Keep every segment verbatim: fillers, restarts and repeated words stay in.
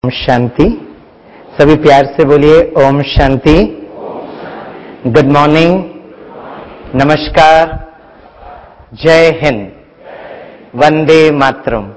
शांति। सभी प्यार से बोलिए ओम शांति। गुड मॉर्निंग, नमस्कार, जय हिंद, वंदे मातरम।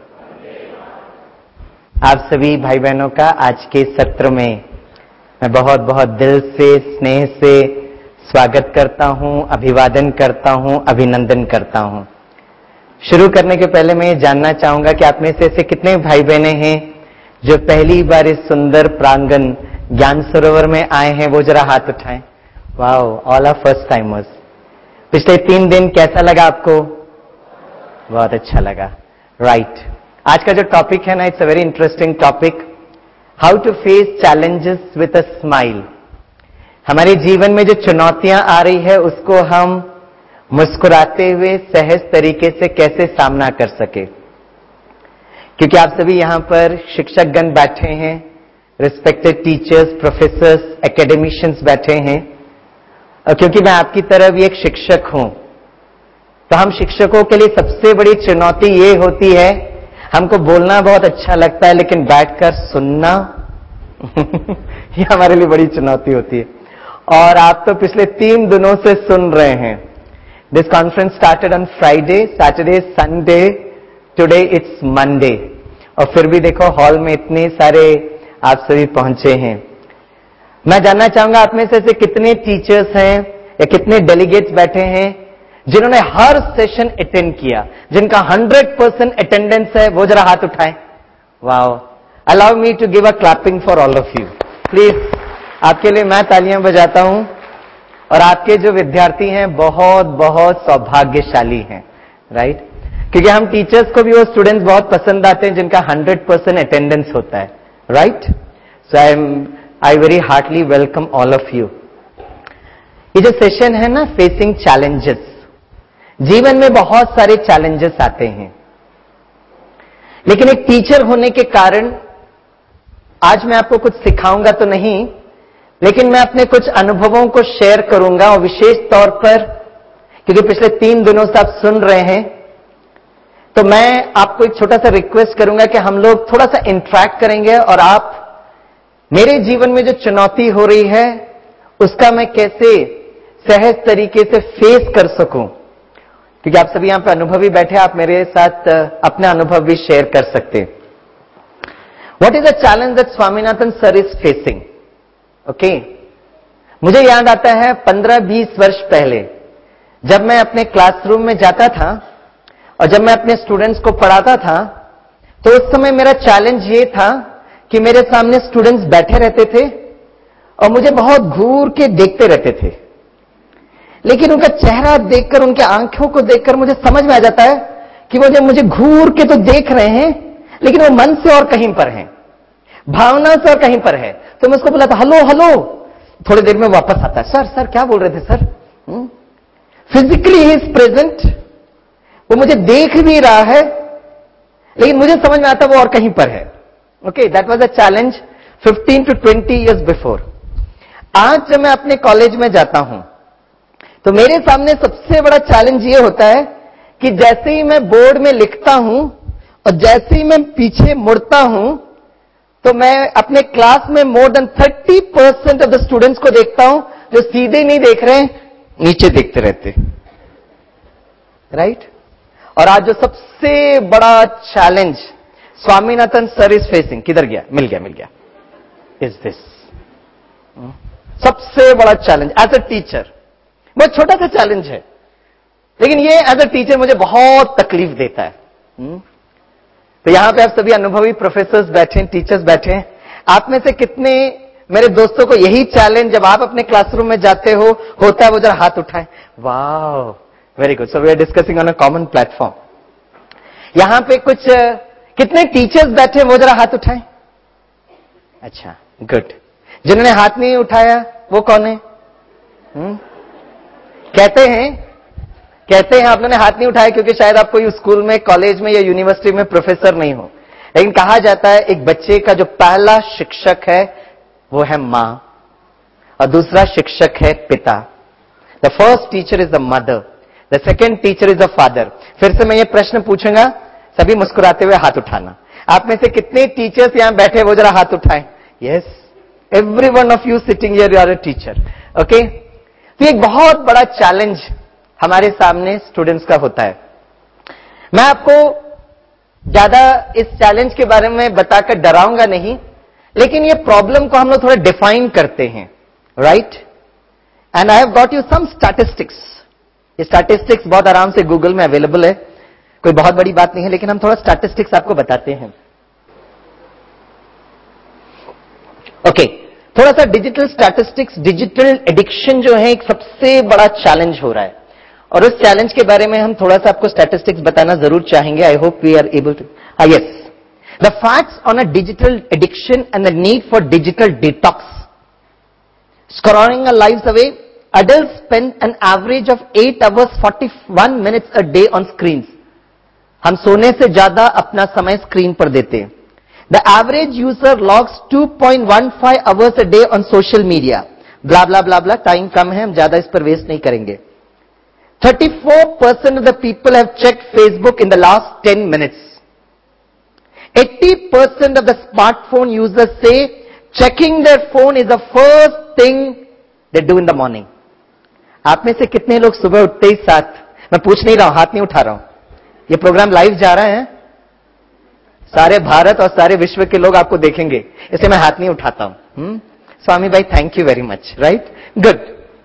आप सभी भाई बहनों का आज के सत्र में मैं बहुत बहुत दिल से, स्नेह से स्वागत करता हूं, अभिवादन करता हूं, अभिनंदन करता हूं। शुरू करने के पहले मैं ये जानना चाहूंगा कि आप में से ऐसे कितने भाई बहने हैं जो पहली बार इस सुंदर प्रांगण ज्ञान सरोवर में आए हैं, वो जरा हाथ उठाएं। Wow, all are first timers. पिछले तीन दिन कैसा लगा आपको? बहुत अच्छा लगा, राइट right. आज का जो टॉपिक है ना, it's a very interesting topic, how to face challenges with a smile. हमारे जीवन में जो चुनौतियां आ रही है उसको हम मुस्कुराते हुए सहज तरीके से कैसे सामना कर सके, क्योंकि आप सभी यहां पर शिक्षकगण बैठे हैं, रिस्पेक्टेड टीचर्स, प्रोफेसर्स, एकेडमिशियंस बैठे हैं, और क्योंकि मैं आपकी तरह भी एक शिक्षक हूं, तो हम शिक्षकों के लिए सबसे बड़ी चुनौती ये होती है, हमको बोलना बहुत अच्छा लगता है लेकिन बैठकर सुनना ये हमारे लिए बड़ी चुनौती होती है। और आप तो पिछले तीन दिनों से सुन रहे हैं। This conference started on Friday, Saturday, Sunday, today it's Monday, और फिर भी देखो हॉल में इतने सारे आप सभी पहुंचे हैं। मैं जानना चाहूंगा आप में से ऐसे कितने टीचर्स हैं या कितने डेलीगेट्स बैठे हैं जिन्होंने हर सेशन अटेंड किया, जिनका हंड्रेड परसेंट अटेंडेंस है, वो जरा हाथ उठाएं। Wow, allow me to give a clapping for all of you please. आपके लिए मैं तालियां बजाता हूं, और आपके जो विद्यार्थी हैं बहुत बहुत सौभाग्यशाली हैं, राइट, क्योंकि हम टीचर्स को भी वो स्टूडेंट्स बहुत पसंद आते हैं जिनका हंड्रेड परसेंट अटेंडेंस होता है, right. So I am I very heartily welcome all of you. ये जो सेशन है ना, फेसिंग चैलेंजेस, जीवन में बहुत सारे चैलेंजेस आते हैं, लेकिन एक टीचर होने के कारण आज मैं आपको कुछ सिखाऊंगा तो नहीं, लेकिन मैं अपने कुछ अनुभवों को शेयर करूंगा, और विशेष तौर पर क्योंकि पिछले तीन दिनों से आप सुन रहे हैं, तो मैं आपको एक छोटा सा रिक्वेस्ट करूंगा कि हम लोग थोड़ा सा इंटरैक्ट करेंगे, और आप मेरे जीवन में जो चुनौती हो रही है उसका मैं कैसे सहज तरीके से फेस कर सकूं, क्योंकि आप सभी यहां पे अनुभवी बैठे, आप मेरे साथ अपना अनुभव भी शेयर कर सकते। What is the challenge that Swaminathan sir is facing? Okay, मुझे याद आता है पंद्रह बीस वर्ष पहले जब मैं अपने क्लासरूम में जाता था और जब मैं अपने स्टूडेंट्स को पढ़ाता था, तो उस समय मेरा चैलेंज ये था कि मेरे सामने स्टूडेंट्स बैठे रहते थे और मुझे बहुत घूर के देखते रहते थे, लेकिन उनका चेहरा देखकर, उनके आंखों को देखकर मुझे समझ में आ जाता है कि वो जब मुझे घूर के तो देख रहे हैं, लेकिन वो मन से और कहीं पर हैं, भावना से और कहीं पर है। तो मैं उसको बुलाता, हेलो हेलो, थोड़ी देर में वापस आता है, सर सर क्या बोल रहे थे sir? Physically he is present, वो मुझे देख भी रहा है, लेकिन मुझे समझ में आता वो और कहीं पर है। Okay, that was a challenge fifteen to twenty years before. आज जब मैं अपने कॉलेज में जाता हूं तो मेरे सामने सबसे बड़ा चैलेंज ये होता है कि जैसे ही मैं बोर्ड में लिखता हूं और जैसे ही मैं पीछे मुड़ता हूं, तो मैं अपने क्लास में more than thirty percent of the students को देखता हूं जो सीधे नहीं देख रहे, नीचे देखते रहते, राइट right? और आज जो सबसे बड़ा challenge Swaminathan sir is facing, किधर गया? मिल गया मिल गया इज दिस सबसे बड़ा चैलेंज एज अ टीचर। बहुत छोटा सा चैलेंज है, लेकिन ये एज अ टीचर मुझे बहुत तकलीफ देता है। तो यहां पे आप सभी अनुभवी प्रोफेसर्स बैठे हैं, टीचर्स बैठे हैं। आप में से कितने मेरे दोस्तों को यही चैलेंज जब आप अपने क्लासरूम में जाते हो होता है? वो जरा हाथ उठाएं। वाह, very good. So we are discussing on a common platform. यहां पे कुछ कितने टीचर्स बैठे हैं, वो जरा हाथ उठाएं। अच्छा, गुड। जिन्होंने हाथ नहीं उठाया वो कौन है? हुँ? कहते हैं कहते हैं आप लोगों ने हाथ नहीं उठाया क्योंकि शायद आप कोई स्कूल में, कॉलेज में या यूनिवर्सिटी में प्रोफेसर नहीं हो, लेकिन कहा जाता है एक बच्चे का जो पहला शिक्षक है वो है मां, और दूसरा शिक्षक है पिता। The first teacher is the mother, the second teacher is the father. फिर से मैं ये प्रश्न पूछूंगा, सभी मुस्कुराते हुए हाथ उठाना। आप में से कितने टीचर्स यहां बैठे वो जरा हाथ उठाएं? Yes, every one of you sitting here you are a teacher. Okay, तो एक बहुत बड़ा चैलेंज हमारे सामने स्टूडेंट्स का होता है. मैं आपको ज्यादा इस चैलेंज के बारे में बताकर डराऊंगा नहीं, लेकिन ये प्रॉब्लम को हम लोग थोड़ा डिफाइन करते हैं, right? And I have got you some statistics. ये स्टैटिस्टिक्स बहुत आराम से गूगल में अवेलेबल है, कोई बहुत बड़ी बात नहीं है, लेकिन हम थोड़ा स्टैटिस्टिक्स आपको बताते हैं. ओके okay, थोड़ा सा डिजिटल स्टैटिस्टिक्स. डिजिटल एडिक्शन जो है एक सबसे बड़ा चैलेंज हो रहा है, और उस चैलेंज के बारे में हम थोड़ा सा आपको स्टैटिस्टिक्स बताना जरूर चाहेंगे. I hope we are able to. Yes, the facts on a digital addiction and the need for digital detox. Scrolling our lives away, adults spend an average of eight hours forty-one minutes a day on screens. हम सोने से ज्यादा अपना समय screen पर देते हैं. The average user logs two point one five hours a day on social media. Blah blah blah blah. Time कम है, हम ज्यादा इस पर वेस्ट नहीं करेंगे. thirty-four percent of the people have checked Facebook in the last ten minutes. eighty percent of the smartphone users say checking their phone is the first thing they do in the morning. आप में से कितने लोग सुबह उठते ही साथ, मैं पूछ नहीं रहा हूं, हाथ नहीं उठा रहा हूं, ये प्रोग्राम लाइव जा रहा है, सारे भारत और सारे विश्व के लोग आपको देखेंगे, इसलिए मैं हाथ नहीं उठाता हूं. स्वामी भाई, thank you very much. Right, good.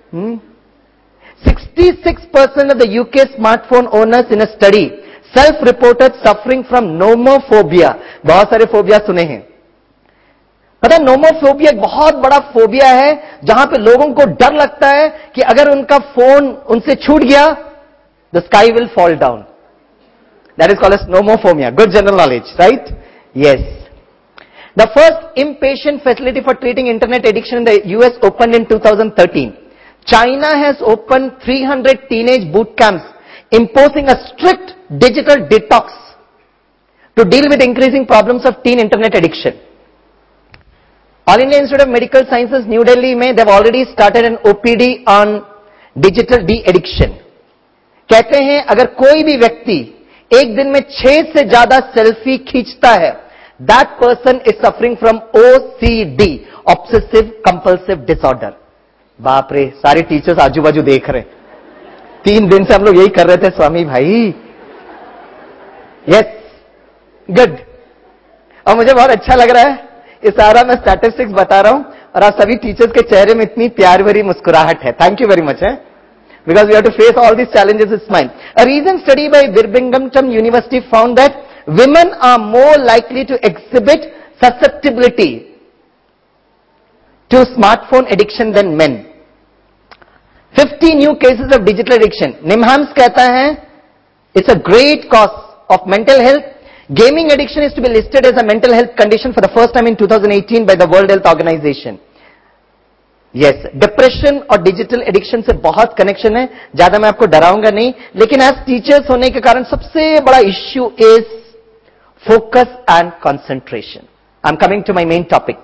sixty-six percent of the U K smartphone owners in a study self-reported suffering from nomophobia. बहुत सारे फोबिया सुने हैं. पता है, नोमोफोबिया एक बहुत बड़ा फोबिया है, जहां पे लोगों को डर लगता है कि अगर उनका फोन उनसे छूट गया, the sky will fall down. That is called as nomophobia. Good general knowledge, right? Yes. The first inpatient facility for treating internet addiction in the US open इन twenty thirteen. China has opened three hundred teenage boot camps, imposing a strict digital detox to deal with increasing problems of teen internet addiction. All India Institute of Medical Sciences, New Delhi में they've already started an O P D on digital de-addiction. कहते हैं अगर कोई भी व्यक्ति एक दिन में छह से ज्यादा सेल्फी खींचता है, that person is suffering from O C D, obsessive compulsive disorder. बाप रे, सारे टीचर्स आजू बाजू देख रहे. तीन दिन से हम लोग यही कर रहे थे स्वामी भाई. Yes, good. और मुझे बहुत अच्छा लग रहा है, ये सारा मैं स्टैटिस्टिक्स बता रहा हूं और आप सभी टीचर्स के चेहरे में इतनी प्यार भरी मुस्कुराहट है. थैंक यू वेरी मच है, because we have to face all this challenges is mind. A recent study by Birmingham university found that women are more likely to exhibit susceptibility to smartphone addiction than men. fifty new cases of digital addiction. NIMHANS कहता है it's a great cause of mental health. Gaming addiction is to be listed as a mental health condition for the first time in twenty eighteen by the World Health Organization. Yes, depression और digital addiction से बहुत connection है, ज्यादा मैं आपको डराऊंगा नहीं, लेकिन as teachers होने के कारण सबसे बड़ा issue is focus and concentration. I am coming to my main topic.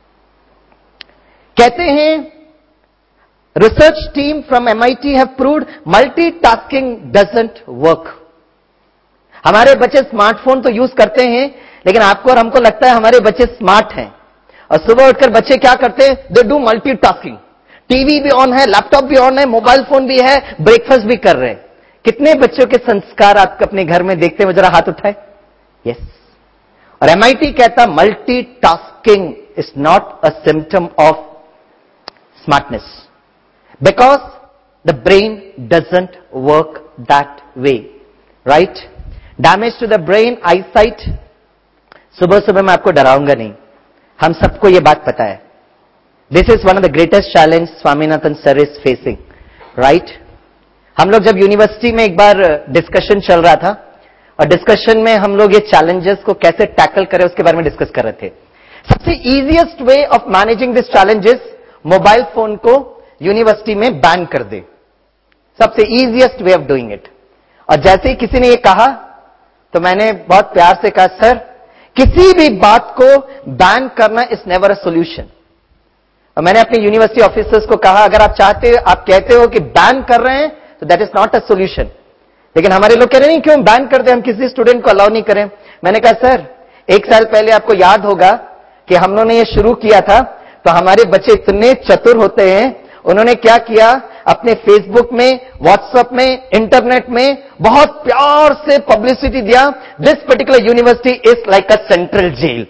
कहते हैं research team from M I T have proved multitasking doesn't work. हमारे बच्चे स्मार्टफोन तो यूज करते हैं, लेकिन आपको और हमको लगता है हमारे बच्चे स्मार्ट हैं, और सुबह उठकर बच्चे क्या करते हैं? They do multitasking. टीवी भी ऑन है, लैपटॉप भी ऑन है, मोबाइल फोन भी है, ब्रेकफास्ट भी कर रहे हैं. कितने बच्चों के संस्कार आप अपने घर में देखते हैं? जरा हाथ उठाए. यस. और M I T कहता multitasking is not a symptom of smartness, because the brain doesn't work that way. Right? Damage to the brain, eyesight. सुबह सुबह मैं आपको डराऊंगा नहीं, हम सबको यह बात पता है. This is one of the greatest challenge Swaminathan sir is facing. Right? हम लोग जब यूनिवर्सिटी में एक बार डिस्कशन चल रहा था, और डिस्कशन में हम लोग ये चैलेंजेस को कैसे टैकल करें उसके बारे में डिस्कस कर रहे थे. सबसे easiest way of managing this challenges, mobile phone को यूनिवर्सिटी में बैन कर दे. सबसे easiest way of doing it. और जैसे ही किसी ने ये कहा तो मैंने बहुत प्यार से कहा, सर किसी भी बात को बैन करना इज नेवर अ सॉल्यूशन. और मैंने अपने यूनिवर्सिटी ऑफिसर्स को कहा, अगर आप चाहते हो, आप कहते हो कि बैन कर रहे हैं, तो that is not a solution. लेकिन हमारे लोग कह रहे हैं क्यों बैन कर दे, हम किसी स्टूडेंट को अलाउ नहीं करें. मैंने कहा सर एक साल पहले आपको याद होगा कि हम लोगों ने ये शुरू किया था, तो हमारे बच्चे इतने चतुर होते हैं, उन्होंने क्या किया, अपने फेसबुक में, व्हाट्सएप में, इंटरनेट में बहुत प्यार से पब्लिसिटी दिया, this particular university is like a central jail.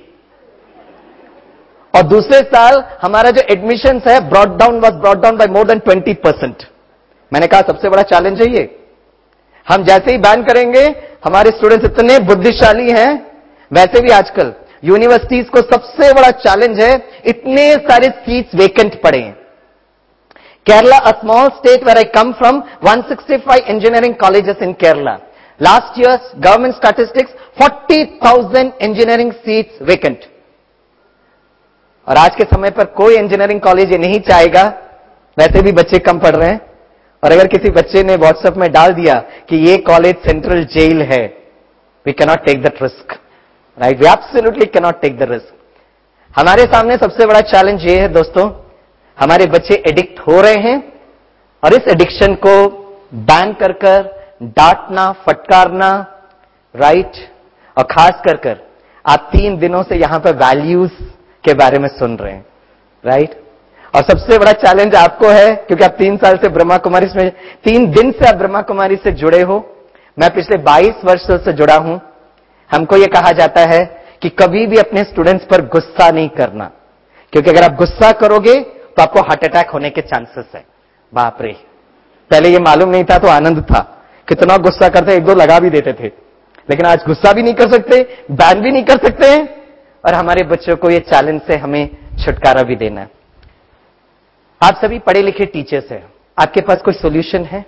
और दूसरे साल हमारा जो एडमिशन है brought down was brought down by more than twenty percent. मैंने कहा सबसे बड़ा चैलेंज है ये, हम जैसे ही बैन करेंगे, हमारे स्टूडेंट्स इतने बुद्धिशाली हैं, वैसे भी आजकल यूनिवर्सिटीज को सबसे बड़ा चैलेंज है, इतने सारे सीट्स वेकेंट पड़े हैं। Kerala, a small state where I come from, one sixty-five engineering colleges in Kerala. Last year government statistics forty thousand engineering seats vacant. और आज के समय पर कोई इंजीनियरिंग कॉलेज ये नहीं चाहेगा, वैसे भी बच्चे कम पढ़ रहे हैं, और अगर किसी बच्चे ने व्हाट्सएप में डाल दिया कि ये कॉलेज सेंट्रल जेल है, we can not take that risk, right? We absolutely can not take the risk. हमारे सामने सबसे बड़ा चैलेंज ये है दोस्तों, हमारे बच्चे एडिक्ट हो रहे हैं, और इस एडिक्शन को बैन कर कर डांटना, फटकारना, राइट? और खास कर कर आप तीन दिनों से यहां पर वैल्यूज के बारे में सुन रहे हैं, राइट? और सबसे बड़ा चैलेंज आपको है, क्योंकि आप तीन साल से ब्रह्मा कुमारी में, तीन दिन से आप ब्रह्मा कुमारी से जुड़े हो। मैं पिछले बाईस वर्षों से जुड़ा हूं। हमको यह कहा जाता है कि कभी भी अपने स्टूडेंट्स पर गुस्सा नहीं करना, क्योंकि अगर आप गुस्सा करोगे तो आपको हार्ट अटैक होने के चांसेस है। बाप रे, पहले ये मालूम नहीं था तो आनंद था, कितना गुस्सा करते, एक दो लगा भी देते थे, लेकिन आज गुस्सा भी नहीं कर सकते, बैन भी नहीं कर सकते हैं, और हमारे बच्चों को ये चैलेंज से हमें छुटकारा भी देना है। आप सभी पढ़े लिखे टीचर्स हैं, आपके पास कोई सॉल्यूशन है?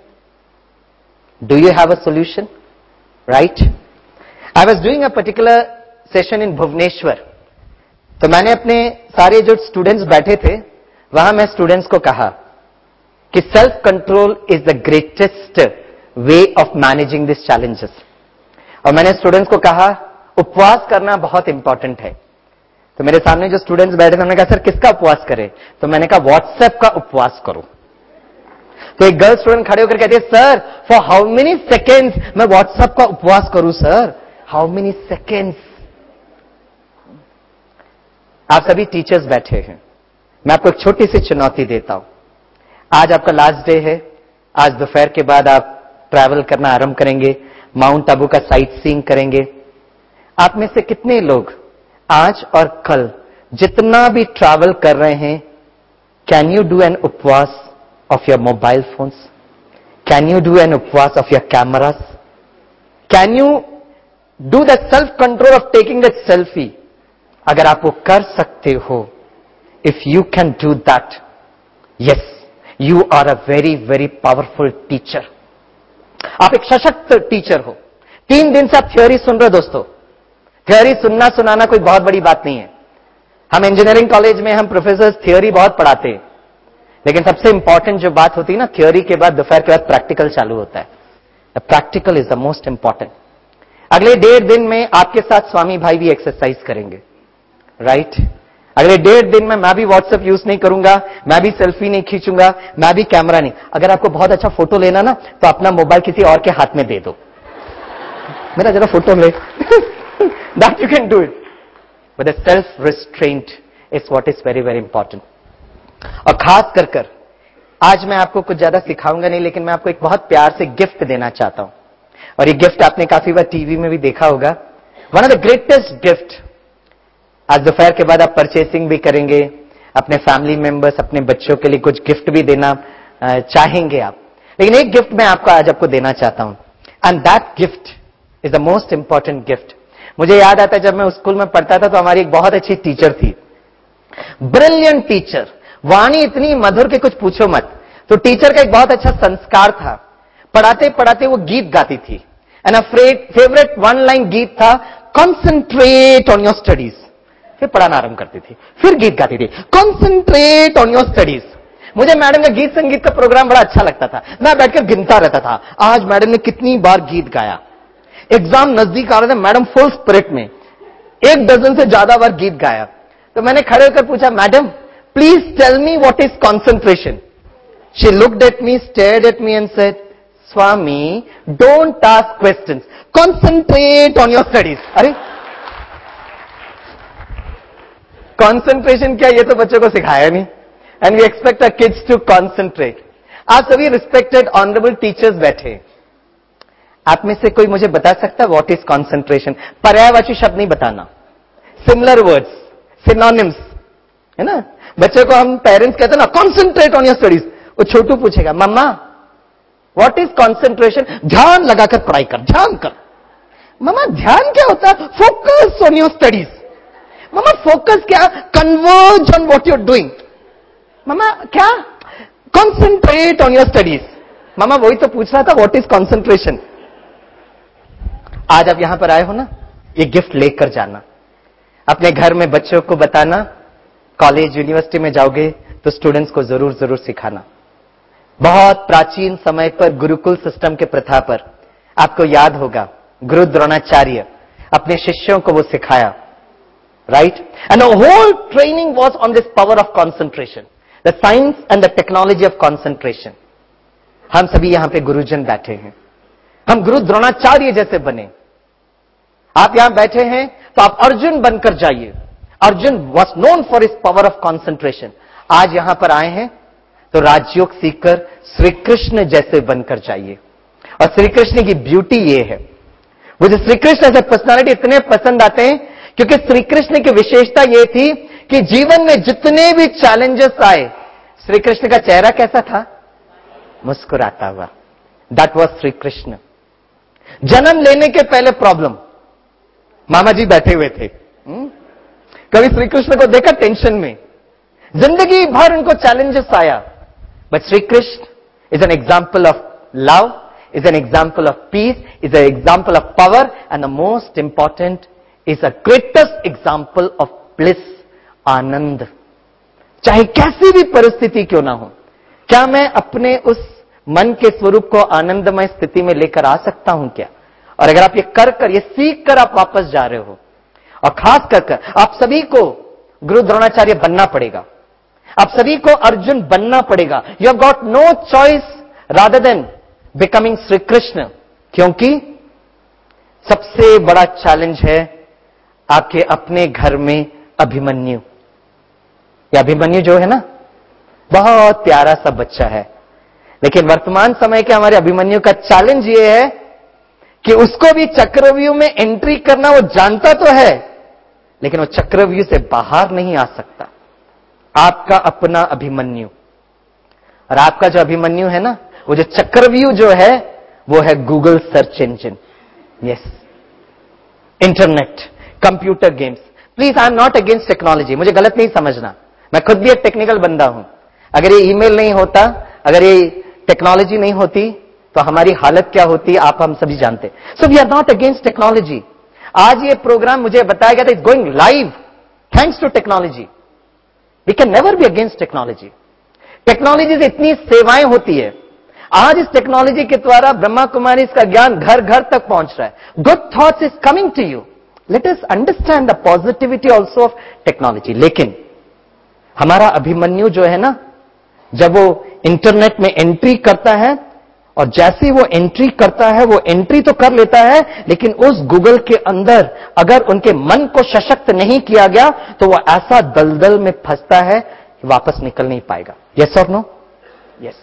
Do you have a solution, right? I was doing a particular session in Bhubaneswar, तो मैंने अपने सारे जो स्टूडेंट्स बैठे थे वहां मैं स्टूडेंट्स को कहा कि self control is the greatest way of managing this challenges. और मैंने स्टूडेंट्स को कहा उपवास करना बहुत इंपॉर्टेंट है। तो मेरे सामने जो स्टूडेंट्स बैठे थे उन्होंने कहा सर किसका उपवास करें? तो मैंने कहा व्हाट्सएप का उपवास करो। तो एक गर्ल स्टूडेंट खड़े होकर कहती है sir for how many seconds मैं व्हाट्सएप का उपवास करूं सर, हाउ मेनी सेकेंड्स? आप सभी टीचर्स बैठे हैं, मैं आपको एक छोटी सी चुनौती देता हूं। आज आपका लास्ट डे है, आज दोपहर के बाद आप ट्रैवल करना आरंभ करेंगे, माउंट आबू का साइट सीइंग करेंगे। आप में से कितने लोग आज और कल जितना भी ट्रैवल कर रहे हैं, कैन यू डू एन उपवास of your mobile phones? Can you do an उपवास of your cameras? Can you do the self control of taking that selfie? अगर आप वो कर सकते हो, if you can do that, yes you are a very very powerful teacher. आप एक सशक्त टीचर हो। तीन दिन से आप थ्योरी सुन रहे हो दोस्तों। थ्योरी सुनना सुनाना कोई बहुत बड़ी बात नहीं है। हम इंजीनियरिंग कॉलेज में हम प्रोफेसर थ्योरी बहुत पढ़ाते हैं, लेकिन सबसे इंपॉर्टेंट जो बात होती है ना, थ्योरी के बाद दोपहर के बाद प्रैक्टिकल चालू होता है। Practical is the most important. अगले डेढ़ दिन में आपके साथ स्वामी भाई भी एक्सरसाइज करेंगे, राइट right? अगले डेढ़ दिन में मैं भी व्हाट्सएप यूज नहीं करूंगा, मैं भी सेल्फी नहीं खींचूंगा, मैं भी कैमरा नहीं। अगर आपको बहुत अच्छा फोटो लेना ना, तो अपना मोबाइल किसी और के हाथ में दे दो, मेरा जरा फोटो ले। That you can do it, but the self restraint is what is very very important. और खास कर कर आज मैं आपको कुछ ज्यादा सिखाऊंगा नहीं, लेकिन मैं आपको एक बहुत प्यार से गिफ्ट देना चाहता हूं, और ये गिफ्ट आपने काफी बार टीवी में भी देखा होगा। One of the greatest gift, आज दोपहर के बाद आप परचेसिंग भी करेंगे, अपने फैमिली मेंबर्स, अपने बच्चों के लिए कुछ गिफ्ट भी देना चाहेंगे आप, लेकिन एक गिफ्ट मैं आपको आज आपको देना चाहता हूं, and that gift is the most important gift. मुझे याद आता है जब मैं स्कूल में पढ़ता था तो हमारी एक बहुत अच्छी टीचर थी, ब्रिलियंट टीचर, वाणी इतनी मधुर के कुछ पूछो मत। तो टीचर का एक बहुत अच्छा संस्कार था, पढ़ाते पढ़ाते वो गीत गाती थी, एंड फेवरेट वन लाइन गीत था, कॉन्सेंट्रेट ऑन योर स्टडीज। फिर पढ़ाना आरंभ करती थी, फिर गीत गाती थी, कॉन्सेंट्रेट ऑन योर स्टडीज। मुझे मैडम का गीत संगीत का प्रोग्राम बड़ा अच्छा लगता था, मैं बैठकर गिनता रहता था आज मैडम ने कितनी बार गीत गाया। एग्जाम नजदीक आ रहे थे, मैडम फुल स्पिरिट में एक डजन से ज्यादा बार गीत गाया। तो मैंने खड़े होकर पूछा, madam please tell me what is concentration? She looked at me, stared at me and said, Swami don't ask questions, concentrate on your studies. अरे कंसंट्रेशन क्या, ये तो बच्चों को सिखाया नहीं, and we expect our kids to concentrate. आप सभी रिस्पेक्टेड ऑनरेबल टीचर्स बैठे, आप में से कोई मुझे बता सकता है व्हाट इज कंसंट्रेशन? पर्यायवाची शब्द नहीं बताना, सिमिलर वर्ड्स, सिनोनिम्स, है ना। बच्चों को हम पेरेंट्स कहते हैं ना, कंसंट्रेट ऑन योर स्टडीज, वो छोटू पूछेगा मम्मा व्हाट इज कंसंट्रेशन? ध्यान लगाकर पढ़ाई कर, ध्यान कर। मम्मा ध्यान क्या होता है? Focus on your studies. Mama focus क्या? Converge on what you are doing. Mama क्या? Concentrate on your studies. Mama वही तो पूछ रहा था, व्हाट इज कंसंट्रेशन। आज आप यहां पर आए हो ना, ये गिफ्ट लेकर जाना, अपने घर में बच्चों को बताना, कॉलेज यूनिवर्सिटी में जाओगे तो स्टूडेंट्स को जरूर जरूर सिखाना। बहुत प्राचीन समय पर गुरुकुल सिस्टम के प्रथा पर आपको याद होगा, गुरु द्रोणाचार्य अपने शिष्यों को वो सिखाया, right. And the whole training was on this power of concentration, the science and the technology of concentration. हम सभी यहां पे गुरुजन बैठे हैं, हम गुरु द्रोणाचार्य जैसे बने। आप यहां बैठे हैं तो आप अर्जुन बनकर जाइए। Arjun was known for his power of concentration. आज यहां पर आए हैं तो राजयोग सीखकर श्री कृष्ण जैसे बनकर जाइए। और श्री कृष्ण की ब्यूटी ये है, मुझे श्री कृष्ण ऐसे पर्सनालिटी इतने पसंद आते हैं क्योंकि श्री कृष्ण की विशेषता यह थी कि जीवन में जितने भी चैलेंजेस आए, श्री कृष्ण का चेहरा कैसा था? मुस्कुराता हुआ। That was Shri Krishna. जन्म लेने के पहले प्रॉब्लम, मामा जी बैठे हुए थे, हुँ? कभी श्री कृष्ण को देखा टेंशन में, जिंदगी भर उनको चैलेंजेस आया, but Shri Krishna is an example of love, is an example of peace, is an example of power, and the most important is a greatest example of bliss, आनंद। चाहे कैसी भी परिस्थिति क्यों ना हो, क्या मैं अपने उस मन के स्वरूप को आनंदमय स्थिति में लेकर आ सकता हूं क्या? और अगर आप ये कर कर, ये सीख कर आप वापस जा रहे हो, और खास कर कर आप सभी को गुरु द्रोणाचार्य बनना पड़ेगा, आप सभी को अर्जुन बनना पड़ेगा। You have got no choice rather than becoming Shri Krishna, क्योंकि सबसे बड़ा चैलेंज है आपके अपने घर में अभिमन्यु। या अभिमन्यु जो है ना, बहुत प्यारा सा बच्चा है, लेकिन वर्तमान समय के हमारे अभिमन्यु का चैलेंज ये है कि उसको भी चक्रव्यूह में एंट्री करना वो जानता तो है, लेकिन वो चक्रव्यूह से बाहर नहीं आ सकता। आपका अपना अभिमन्यु, और आपका जो अभिमन्यु है ना, वो जो चक्रव्यूह जो है, वो है Google search engine, yes, internet, computer games. Please, I am not against technology, मुझे गलत नहीं समझना, मैं खुद भी एक टेक्निकल बंदा हूं। अगर ये ईमेल नहीं होता, अगर ये टेक्नोलॉजी नहीं होती, तो हमारी हालत क्या होती आप हम सभी जानते। So we are not against technology. आज ये प्रोग्राम मुझे बताया गया था, it's going live thanks to technology. We can never be against technology. Technology से इतनी सेवाएं होती है। आज इस टेक्नोलॉजी के द्वारा ब्रह्मा कुमारी इसका ज्ञान घर घर तक पहुंच रहा है। Good thoughts is coming to you. Let us understand the positivity also of technology. लेकिन हमारा अभिमन्यु जो है ना, जब वो इंटरनेट में एंट्री करता है, और जैसे वो एंट्री करता है, वो एंट्री तो कर लेता है, लेकिन उस गूगल के अंदर अगर उनके मन को सशक्त नहीं किया गया, तो वो ऐसा दलदल में फंसता है कि वापस निकल नहीं पाएगा। यस और नो? यस।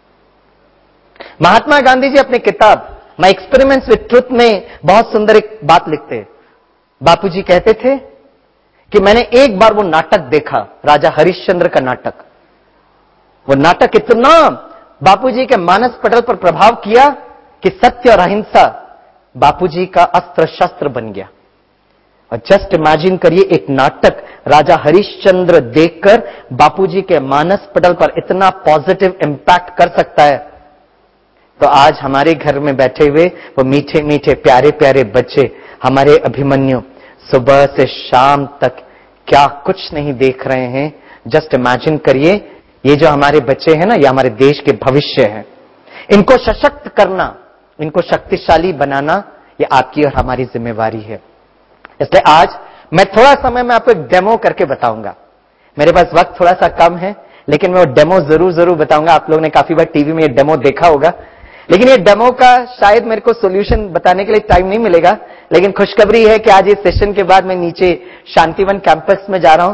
महात्मा गांधी जी अपनी किताब माय एक्सपेरिमेंट्स विद ट्रुथ में बहुत सुंदर एक बात लिखते हैं। बापूजी कहते थे कि मैंने एक बार वो नाटक देखा, राजा हरिश्चंद्र का नाटक। वो नाटक इतना बापूजी के मानस पटल पर प्रभाव किया कि सत्य और अहिंसा बापूजी का अस्त्र शस्त्र बन गया। और जस्ट इमेजिन करिए, एक नाटक राजा हरिश्चंद्र देखकर बापूजी के मानस पटल पर इतना पॉजिटिव इंपैक्ट कर सकता है, तो आज हमारे घर में बैठे हुए वो मीठे मीठे प्यारे प्यारे बच्चे, हमारे अभिमन्यु, सुबह से शाम तक क्या कुछ नहीं देख रहे हैं। जस्ट इमेजिन करिए, ये जो हमारे बच्चे हैं ना, ये हमारे देश के भविष्य हैं। इनको सशक्त करना, इनको शक्तिशाली बनाना, ये आपकी और हमारी जिम्मेवारी है। इसलिए आज मैं थोड़ा समय में आपको एक डेमो करके बताऊंगा। मेरे पास वक्त थोड़ा सा कम है, लेकिन मैं वो डेमो जरूर जरूर बताऊंगा। आप लोगों ने काफी बार टीवी में ये डेमो देखा होगा, लेकिन ये डेमो का शायद मेरे को सॉल्यूशन बताने के लिए टाइम नहीं मिलेगा। लेकिन खुशखबरी है कि आज इस सेशन के बाद मैं नीचे शांतिवन कैंपस में जा रहा हूं,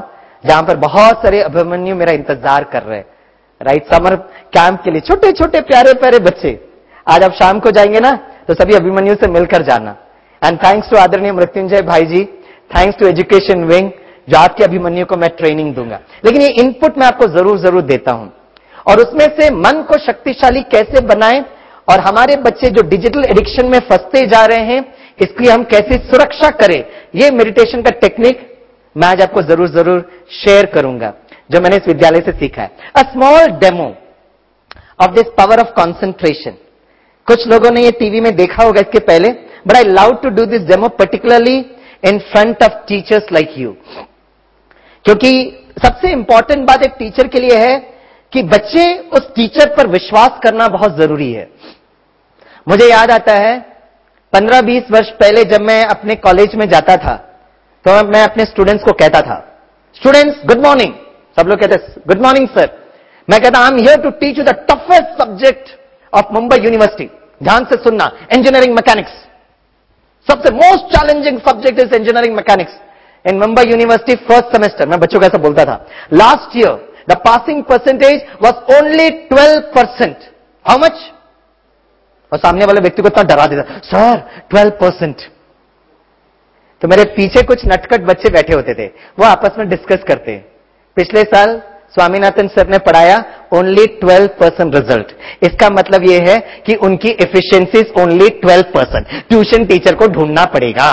जहां पर बहुत सारे अभिमन्यु मेरा इंतजार कर रहे हैं, राइट, समर कैंप के लिए। छोटे छोटे प्यारे प्यारे बच्चे, आज आप शाम को जाएंगे ना तो सभी अभिमन्यु से मिलकर जाना। एंड थैंक्स टू आदरणीय मृत्युंजय भाई ji, thanks to education wing, जो आपके अभिमन्यु को मैं ट्रेनिंग दूंगा। लेकिन ये इनपुट मैं आपको जरूर जरूर देता हूं, और उसमें से मन को शक्तिशाली कैसे बनाएं और हमारे बच्चे जो डिजिटल एडिक्शन में फंसते जा रहे हैं, इसकी हम कैसे सुरक्षा करें, ये मेडिटेशन का टेक्निक मैं आज आपको जरूर जरूर शेयर करूंगा, जो मैंने इस विद्यालय से सीखा है। A small demo of this power of concentration. कुछ लोगों ने ये टीवी में देखा होगा इसके पहले, but I love to do this demo particularly in front of teachers like you, क्योंकि सबसे इंपॉर्टेंट बात एक टीचर के लिए है कि बच्चे उस टीचर पर विश्वास करना बहुत जरूरी है। मुझे याद आता है पंद्रह बीस वर्ष पहले जब मैं अपने कॉलेज में जाता था, तो मैं अपने स्टूडेंट्स को कहता था, स्टूडेंट्स गुड मॉर्निंग। सब लोग कहते गुड मॉर्निंग सर। मैं कहता I am here to teach you the toughest subject of Mumbai university. ध्यान से सुनना, इंजीनियरिंग मैकेनिक्स। सबसे most challenging subject is engineering mechanics in Mumbai university first semester. मैं बच्चों को ऐसा बोलता था। Last year the passing percentage was only twelve percent. How much? और सामने वाले व्यक्ति को इतना डरा देता, सर ट्वेल्व परसेंट। तो मेरे पीछे कुछ नटखट बच्चे बैठे होते थे, वो आपस में डिस्कस करते, पिछले साल स्वामीनाथन सर ने पढ़ाया ओनली ट्वेल्व परसेंट रिजल्ट। इसका मतलब यह है कि उनकी efficiencies only twelve percent. Tuition teacher को ढूंढना पड़ेगा।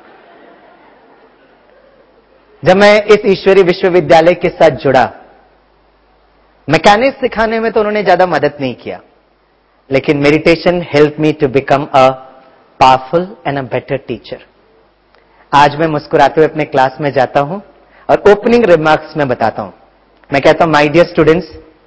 जब मैं इस ईश्वरीय विश्वविद्यालय के साथ जुड़ा, मैकेनिक्स सिखाने में तो उन्होंने ज्यादा मदद नहीं किया, लेकिन meditation help me to become a powerful and a better teacher. आज मैं मुस्कुराते हुए अपने क्लास में जाता हूं और ओपनिंग रिमार्क्स में बताता हूं, मैं कहता हूं, my dear students,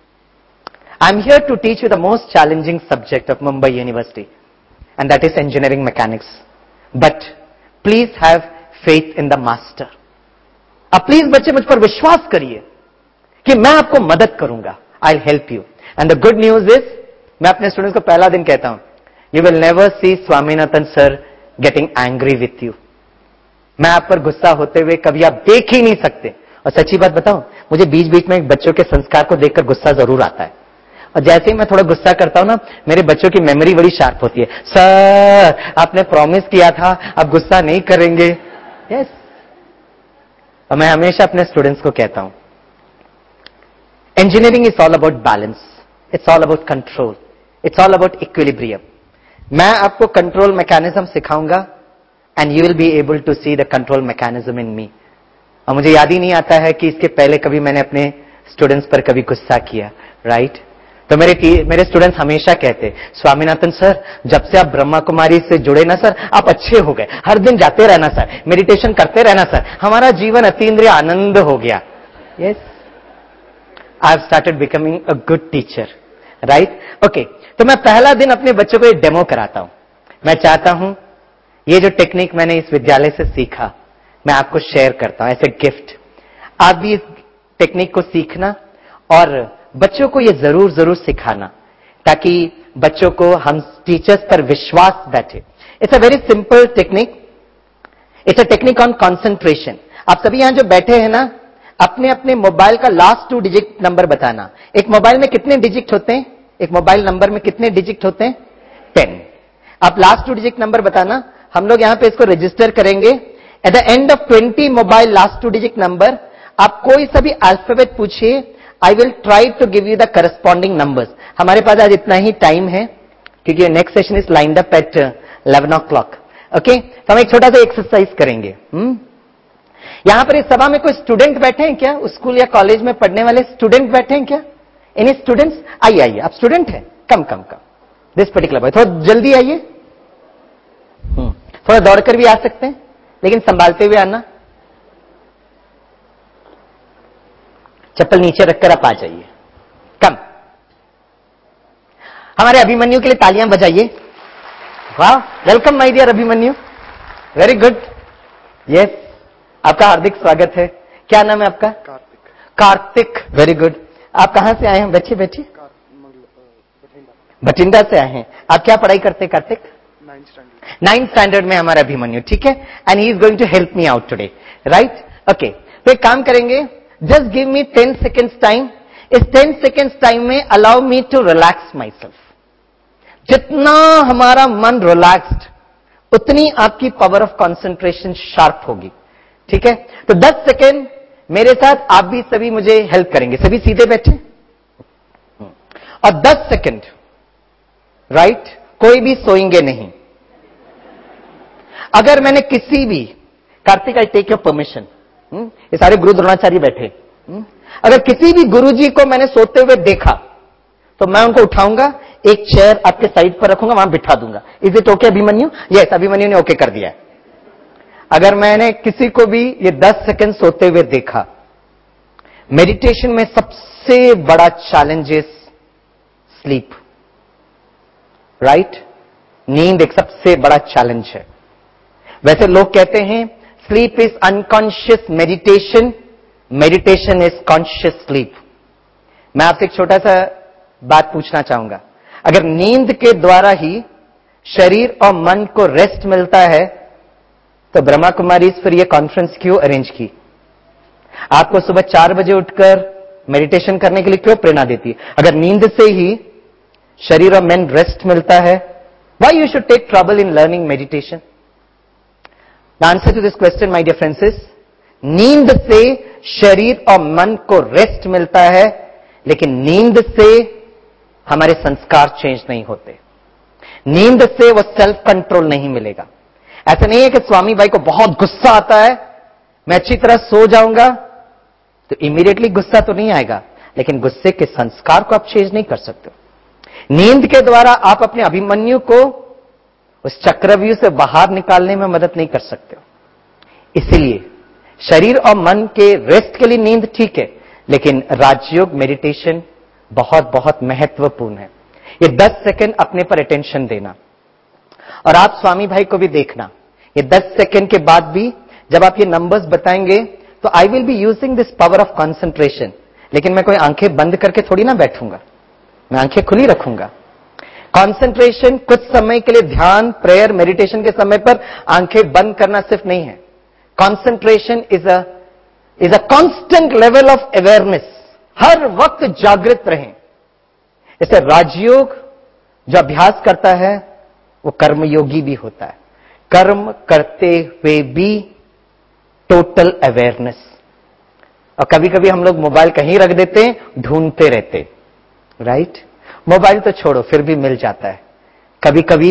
I am here to teach you the most challenging subject of Mumbai university and that is engineering mechanics, but please have faith in the master. अब प्लीज बच्चे मुझ पर विश्वास करिए कि मैं आपको मदद करूंगा, I will help you. And the good news is, मैं अपने स्टूडेंट्स को पहला दिन कहता हूं, you will never see Swaminathan sir getting angry with you. मैं आप पर गुस्सा होते हुए कभी आप देख ही नहीं सकते। और सच्ची बात बताऊं, मुझे बीच बीच में बच्चों के संस्कार को देखकर गुस्सा जरूर आता है, और जैसे ही मैं थोड़ा गुस्सा करता हूं ना, मेरे बच्चों की मेमोरी बड़ी शार्प होती है। सर आपने प्रॉमिस किया था, अब गुस्सा नहीं करेंगे। यस, और मैं हमेशा अपने स्टूडेंट्स को कहता हूं, engineering is all about balance, it's all about control, it's all about equilibrium. मैं आपको कंट्रोल मैकेनिज्म सिखाऊंगा and you will be able to see the control mechanism in me. और मुझे याद ही नहीं आता है कि इसके पहले कभी मैंने अपने स्टूडेंट्स पर कभी गुस्सा किया, राइट? तो मेरे मेरे स्टूडेंट्स हमेशा कहते, स्वामीनाथन सर जब से आप ब्रह्मा कुमारी से जुड़े ना सर, आप अच्छे हो गए, हर दिन जाते रहना सर, मेडिटेशन करते रहना सर, हमारा जीवन अतीन्द्रिय आनंद हो गया। Yes, I have started becoming a good teacher, right? Okay, तो मैं पहला दिन अपने बच्चों को एक डेमो कराता हूं। मैं चाहता हूं ये जो टेक्निक मैंने इस विद्यालय से सीखा, मैं आपको शेयर करता हूं एज ए गिफ्ट। आप भी इस टेक्निक को सीखना और बच्चों को ये जरूर जरूर सिखाना, ताकि बच्चों को हम टीचर्स पर विश्वास बैठे। It's a very simple technique, it's a technique on concentration. आप सभी यहां जो बैठे हैं ना, अपने अपने मोबाइल का लास्ट टू डिजिट नंबर बताना। एक मोबाइल में कितने डिजिट होते हैं? एक मोबाइल नंबर में कितने डिजिट होते हैं? टेन। आप लास्ट टू डिजिट नंबर बताना, हम लोग यहां पे इसको रजिस्टर करेंगे। At the end of twenty mobile last two digit number, आप कोई सा भी अल्फाबेट पूछिए, I will try to give you the corresponding numbers. हमारे पास आज इतना ही टाइम है, क्योंकि next session is lined up at eleven o'clock. Okay, तो हम एक छोटा सा एक्सरसाइज करेंगे। हुँ? यहां पर इस सभा में कोई स्टूडेंट बैठे हैं क्या? स्कूल या कॉलेज में पढ़ने वाले स्टूडेंट बैठे हैं क्या? Any students? आइए आइए, आप स्टूडेंट हैं? Come come come, this particular boy, थोड़ा जल्दी आइए। थोड़ा दौड़कर भी आ सकते हैं, लेकिन संभालते हुए आना। चप्पल नीचे रखकर आप आ जाइए। कम। हमारे अभिमन्यु के लिए तालियां बजाइए। वाह, welcome my dear Abhimanyu, very good. Yes, आपका हार्दिक स्वागत है। क्या नाम है आपका? कार्तिक। Kartik, very good. आप कहां से आए हैं? बैठिए बैठिए। भटिंडा से आए हैं। आप क्या पढ़ाई करते हैं Kartik? Ninth standard. Ninth standard में हमारा अभिमन्यु, ठीक है। And he is going to help me out today, right? Okay, तो एक काम करेंगे, just give me ten seconds time. इस टेन सेकेंड्स टाइम में allow me to relax myself. जितना हमारा मन रिलैक्स्ड, उतनी आपकी पावर ऑफ कंसंट्रेशन शार्प होगी. ठीक है, तो दस सेकेंड मेरे साथ आप भी सभी मुझे हेल्प करेंगे. सभी सीधे बैठे और दस सेकेंड राइट, कोई भी सोएंगे नहीं. अगर मैंने किसी भी, Kartik I take your permission, ये सारे गुरु द्रोणाचार्य बैठे, हुँ? अगर किसी भी गुरुजी को मैंने सोते हुए देखा तो मैं उनको उठाऊंगा, एक चेयर आपके साइड पर रखूंगा, वहां बिठा दूंगा. Is it okay Abhimanyu? Yes, Abhimanyu ने ओके कर दिया. अगर मैंने किसी को भी ये दस सेकंड सोते हुए देखा, मेडिटेशन में सबसे बड़ा चैलेंज इज स्लीप. राइट, नींद एक सबसे बड़ा चैलेंज है. वैसे लोग कहते हैं sleep is unconscious meditation, meditation is conscious sleep. मैं आपसे एक छोटा सा बात पूछना चाहूंगा. अगर नींद के द्वारा ही शरीर और मन को रेस्ट मिलता है, तो ब्रह्मा कुमारी फिर ये कॉन्फ्रेंस क्यों अरेंज की? आपको सुबह चार बजे उठकर मेडिटेशन करने के लिए क्यों प्रेरणा देती है? अगर नींद से ही शरीर और मन रेस्ट मिलता है, why you should take trouble in learning meditation? The answer to this question my dear friends is, नींद से शरीर और मन को रेस्ट मिलता है, लेकिन नींद से हमारे संस्कार चेंज नहीं होते. नींद से वो सेल्फ कंट्रोल नहीं मिलेगा. ऐसा नहीं है कि स्वामी भाई को बहुत गुस्सा आता है, मैं अच्छी तरह सो जाऊंगा तो इमीडिएटली गुस्सा तो नहीं आएगा, लेकिन गुस्से के संस्कार को आप चेंज नहीं कर सकते. नींद के द्वारा आप अपने अभिमन्यु को उस चक्रव्यूह से बाहर निकालने में मदद नहीं कर सकते. इसीलिए शरीर और मन के रेस्ट के लिए नींद ठीक है, लेकिन राजयोग मेडिटेशन बहुत बहुत महत्वपूर्ण है. ये दस सेकंड अपने पर अटेंशन देना. और आप स्वामी भाई को भी देखना, ये दस सेकंड के बाद भी जब आप ये नंबर्स बताएंगे तो I will be using this power of concentration. लेकिन मैं कोई आंखें बंद करके थोड़ी ना बैठूंगा, मैं आंखें खुली रखूंगा. कंसंट्रेशन कुछ समय के लिए ध्यान, प्रेयर, मेडिटेशन के समय पर आंखें बंद करना सिर्फ नहीं है. Concentration is a is a constant level of awareness. हर वक्त जागृत रहें. इसे राजयोग जो अभ्यास करता है वो कर्मयोगी भी होता है. कर्म करते हुए भी टोटल अवेयरनेस. और कभी कभी हम लोग मोबाइल कहीं रख देते हैं, ढूंढते रहते. राइट, मोबाइल तो छोड़ो, फिर भी मिल जाता है. कभी कभी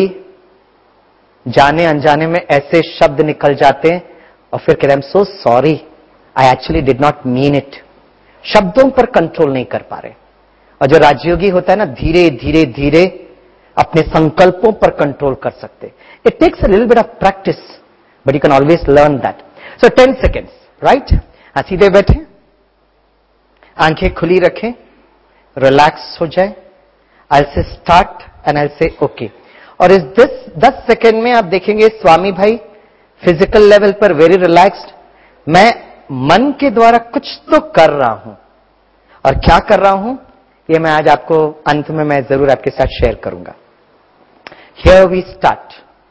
जाने अनजाने में ऐसे शब्द निकल जाते हैं और फिर कहते हैं I am so sorry, I actually did not mean it. शब्दों पर कंट्रोल नहीं कर पा रहे. और जो राजयोगी होता है ना, धीरे धीरे धीरे अपने संकल्पों पर कंट्रोल कर सकते. It takes a little bit of practice, but you can always learn that. So ten seconds, right. हाँ, सीधे बैठे, आंखें खुली रखें, रिलैक्स हो जाए. आई से स्टार्ट एंड आई से ओके. और इस दस दस सेकेंड में आप देखेंगे स्वामी भाई फिजिकल लेवल पर वेरी रिलैक्स्ड. मैं मन के द्वारा कुछ तो कर रहा हूं, और क्या कर रहा हूं ये मैं आज आपको अंत में मैं जरूर आपके साथ शेयर करूंगा. Here we start.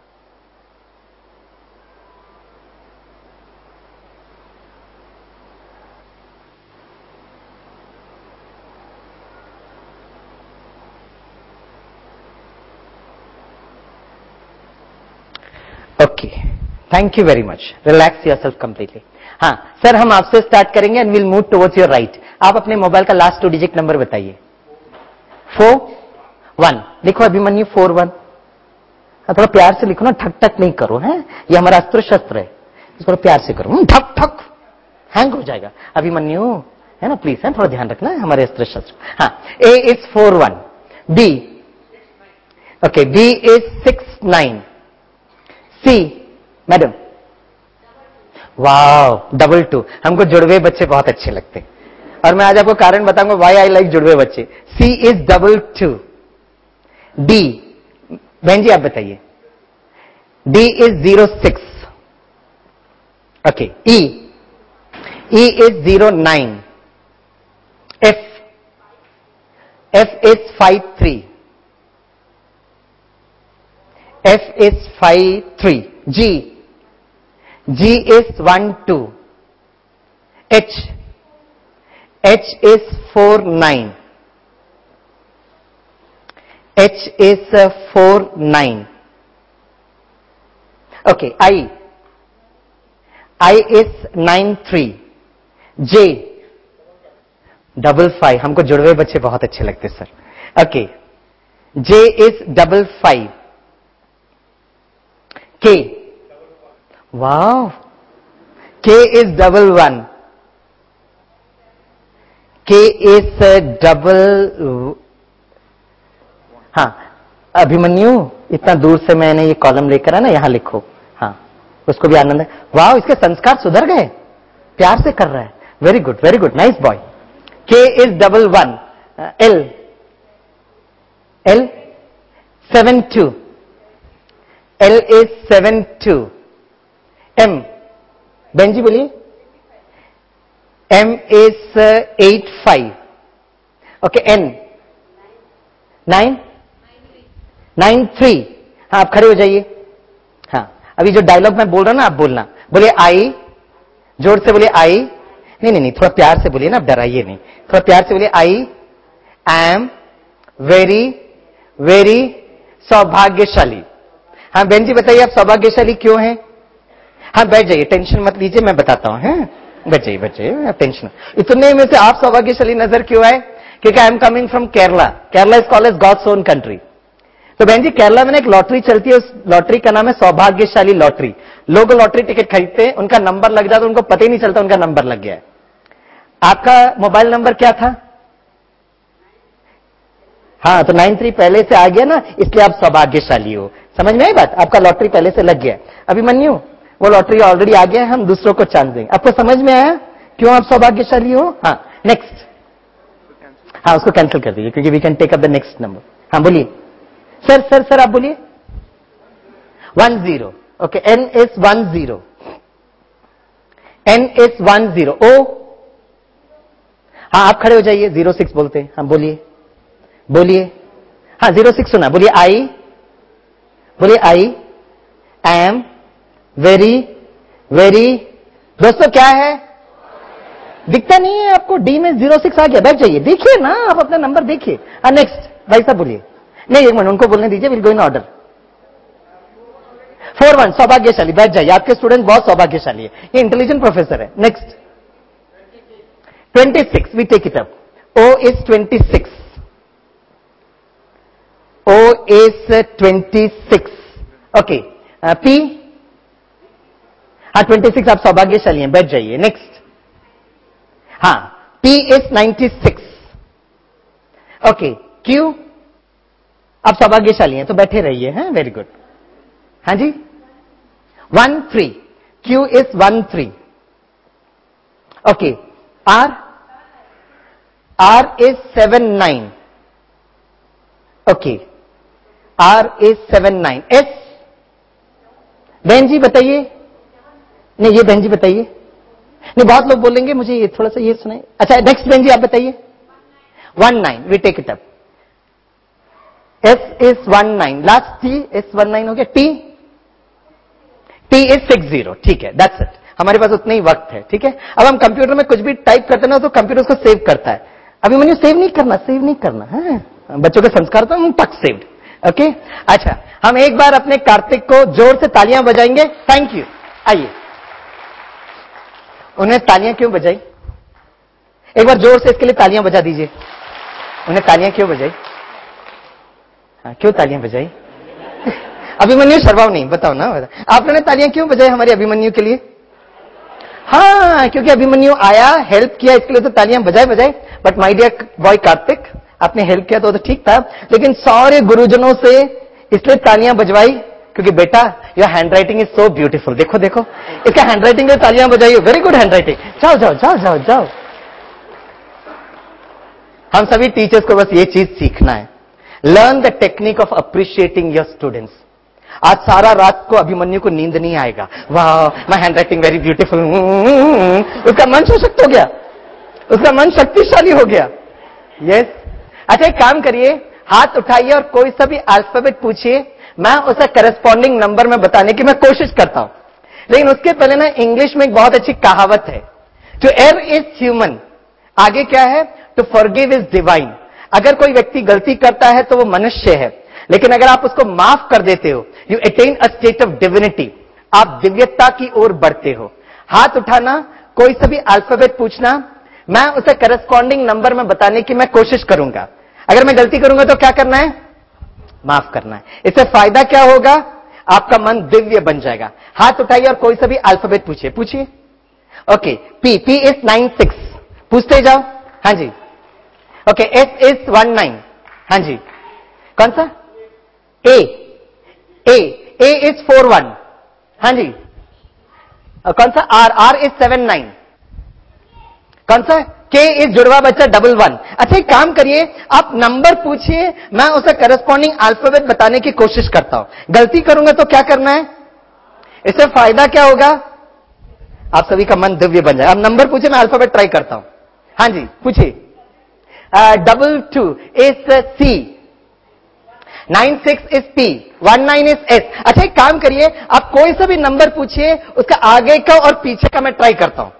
Okay, thank you very much. Relax yourself completely. हाँ सर, हम आपसे स्टार्ट करेंगे and will move towards your right. आप अपने मोबाइल का लास्ट टू डिजिट नंबर बताइए. फोर वन लिखो अभिमन्यु. Four one. हाँ, थोड़ा प्यार से लिखो ना, ठक ठक नहीं करो. है, ये हमारा अस्त्र शस्त्र है, इसको प्यार से करो. ठक ठक हैंग हो जाएगा. अभिमन्यु है ना, प्लीज है, थोड़ा ध्यान रखना है हमारे अस्त्र शस्त्र. हाँ, A is four one. B, okay, B is six nine. C madam, wow, double two. हमको जुड़वे बच्चे बहुत अच्छे लगते हैं, और मैं आज आपको कारण बताऊंगा व्हाई आई लाइक जुड़वे बच्चे. C is double two. D, बहन जी आप बताइए. D is zero six. Okay. E, E is zero nine. F, F is five three. F is five three. G, G is one two. H, H is four nine. H is uh, four nine. Okay, I. I is nine three. J double five. हमको जुड़वे बच्चे बहुत अच्छे लगते sir. Okay, J is double five. K. Wow. K is double one. K is uh, double. हाँ, अभिमन्यु इतना दूर से मैंने ये कॉलम लेकर आना, यहां लिखो. हाँ, उसको भी आनंद है. वाह, इसके संस्कार सुधर गए, प्यार से कर रहा है. Very good, very good, nice boy. K is double one. uh, L. L seven two. L is seven two. M. बेंजी बोलिए. M is uh, eight five. Okay, N. Nine. Nine three. हाँ, आप खड़े हो जाइए. हाँ, अभी जो डायलॉग मैं बोल रहा हूं ना, आप बोलना. बोलिए आई. जोर से बोलिए आई. नहीं नहीं नहीं, थोड़ा प्यार से बोलिए ना, आप डराइए नहीं. थोड़ा प्यार से बोलिए आई एम वेरी वेरी सौभाग्यशाली. हाँ बहन जी बताइए, आप सौभाग्यशाली क्यों हैं? हाँ बैठ जाइए, टेंशन मत लीजिए, मैं बताता हूँ. हैं, बैठ जाइए बैठ जाइए, टेंशन. इतने में से आप सौभाग्यशाली नजर क्यों आए? क्योंकि I am coming from Kerala. Kerala is called as god's own country. तो बहन जी, केरला में एक लॉटरी चलती है, उस लॉटरी का नाम है सौभाग्यशाली लॉटरी. लोग लॉटरी टिकट खरीदते हैं, उनका नंबर लग जाता है, उनको पता ही नहीं चलता उनका नंबर लग गया है. आपका मोबाइल नंबर क्या था? हाँ, तो नाइन थ्री पहले से आ गया ना, इसलिए आप सौभाग्यशाली हो. समझ में आई बात? आपका लॉटरी पहले से लग गया. अभिमन्यु, वो लॉटरी ऑलरेडी आ गया है, हम दूसरों को चांस देंगे. आपको समझ में आया क्यों आप सौभाग्यशाली हो? हाँ, नेक्स्ट. हाँ, उसको कैंसिल कर दीजिए, क्योंकि we can take up the next number. हाँ बोलिए सर. सर सर आप बोलिए. One zero. Okay, N is one zero. N is one zero. O. हाँ, आप खड़े हो जाइए. जीरो सिक्स बोलते हैं. हाँ बोलिए बोलिए. हाँ, जीरो सिक्स सुना. बोलिए आई. बोलिए आई एम वेरी वेरी. दोस्तों क्या है? दिखता नहीं है आपको? डी में जीरो सिक्स आ गया. बैठ जाइए, देखिए ना, आप अपना नंबर देखिए. हाँ नेक्स्ट. भाई साहब बोलिए. नहीं, एक मिनट, उनको बोलने दीजिए. Will go in order. Four one. सौभाग्यशाली. बैठ जाइए, आपके स्टूडेंट बहुत सौभाग्यशाली है, ये इंटेलिजेंट प्रोफेसर है. Next. Twenty six. We take it up. O is twenty six. O is twenty-six. Okay, P. हाँ twenty-six, आप सौभाग्यशाली हैं, बैठ जाइए. नेक्स्ट. हाँ, P is ninety-six. Okay, Q. आप सौभाग्यशाली हैं तो बैठे रहिए. हैं, वेरी गुड. हाँ जी. One three. Q is one three. ओके, R. R is seven nine. ओके, R is seven nine. S. बहन जी बताइए. नहीं, ये बहन जी बताइए. नहीं, बहुत लोग बोलेंगे, मुझे ये थोड़ा सा ये सुनाइए. अच्छा, नेक्स्ट बहन जी आप बताइए. One nine. We take it up. S is one nine. Last T is one nine हो गया. T. T is six zero. ठीक है, दैट्स इट. हमारे पास उतना ही वक्त है. ठीक है, अब हम कंप्यूटर में कुछ भी टाइप करते ना, तो कंप्यूटर उसको सेव करता है. अभी मैंने सेव नहीं करना, सेव नहीं करना है. बच्चों के संस्कार तो हम तक सेव्ड. ओके, अच्छा, हम एक बार अपने कार्तिक को जोर से तालियां बजाएंगे. Thank you. आइए. उन्हें तालियां क्यों बजाई? एक बार जोर से इसके लिए तालियां बजा दीजिए. उन्हें तालियां क्यों बजाई? हाँ, क्यों तालियां बजाई? अभिमन्यु शर्माओ नहीं, बताओ ना, बताओ. आपने तालियां क्यों बजाई हमारे अभिमन्यु के लिए? हाँ, क्योंकि अभिमन्यु आया, हेल्प किया, इसके लिए तो तालियां बजाए बजाए. But my dear boy Kartik, आपने हेल्प किया तो, तो ठीक था, लेकिन सारे गुरुजनों से इसलिए तालियां बजवाई क्योंकि बेटा your handwriting is so beautiful. देखो देखो, इसका हैंड राइटिंग में तालियां बजाइए. Very good handwriting. जाओ जाओ जाओ जाओ जाओ. हम सभी टीचर्स को बस ये चीज सीखना है. Learn the technique of appreciating your students. आज सारा रात को अभिमन्यु को नींद नहीं आएगा. वाह, my handwriting very beautiful. उसका मन सशक्त हो गया, उसका मन शक्तिशाली हो गया. यस. अच्छा, एक काम करिए, हाथ उठाइए और कोई सा भी अल्फाबेट पूछिए, मैं उसे करस्पॉन्डिंग नंबर में बताने की मैं कोशिश करता हूं. लेकिन उसके पहले ना, इंग्लिश में एक बहुत अच्छी कहावत है, टू एर्र इज ह्यूमन आगे क्या है? To forgive is divine. अगर कोई व्यक्ति गलती करता है तो वो मनुष्य है, लेकिन अगर आप उसको माफ कर देते हो, you attain a state of divinity, आप दिव्यता की ओर बढ़ते हो। हाथ उठाना, कोई से भी अल्फाबेट पूछना, मैं उसे करस्पॉन्डिंग नंबर में बताने की मैं कोशिश करूंगा। अगर मैं गलती करूंगा तो क्या करना है? माफ करना है। इससे फायदा क्या होगा? आपका मन दिव्य बन जाएगा। हाथ उठाइए और कोई सा भी अल्फाबेट पूछिए पूछिए okay, P P is nine six, पूछते जाओ। हाँ जी। Okay, S is one nine. हाँ जी। कौन सा? A A A is four one. हाँ जी। और कौन सा? R R is seven nine. कौन सा? के इज जुड़वा बच्चा डबल वन। अच्छा, एक काम करिए, आप नंबर पूछिए, मैं उसे करस्पॉन्डिंग अल्फाबेट बताने की कोशिश करता हूं। गलती करूंगा तो क्या करना है? इससे फायदा क्या होगा? आप सभी का मन दिव्य बन जाए। अब नंबर पूछिए, मैं अल्फाबेट ट्राई करता हूं। हाँ जी, पूछिए। Double two is C, nine six is P, one nine is S. अच्छा, एक काम करिए, आप कोई सा भी नंबर पूछिए, उसका आगे का और पीछे का मैं ट्राई करता हूं।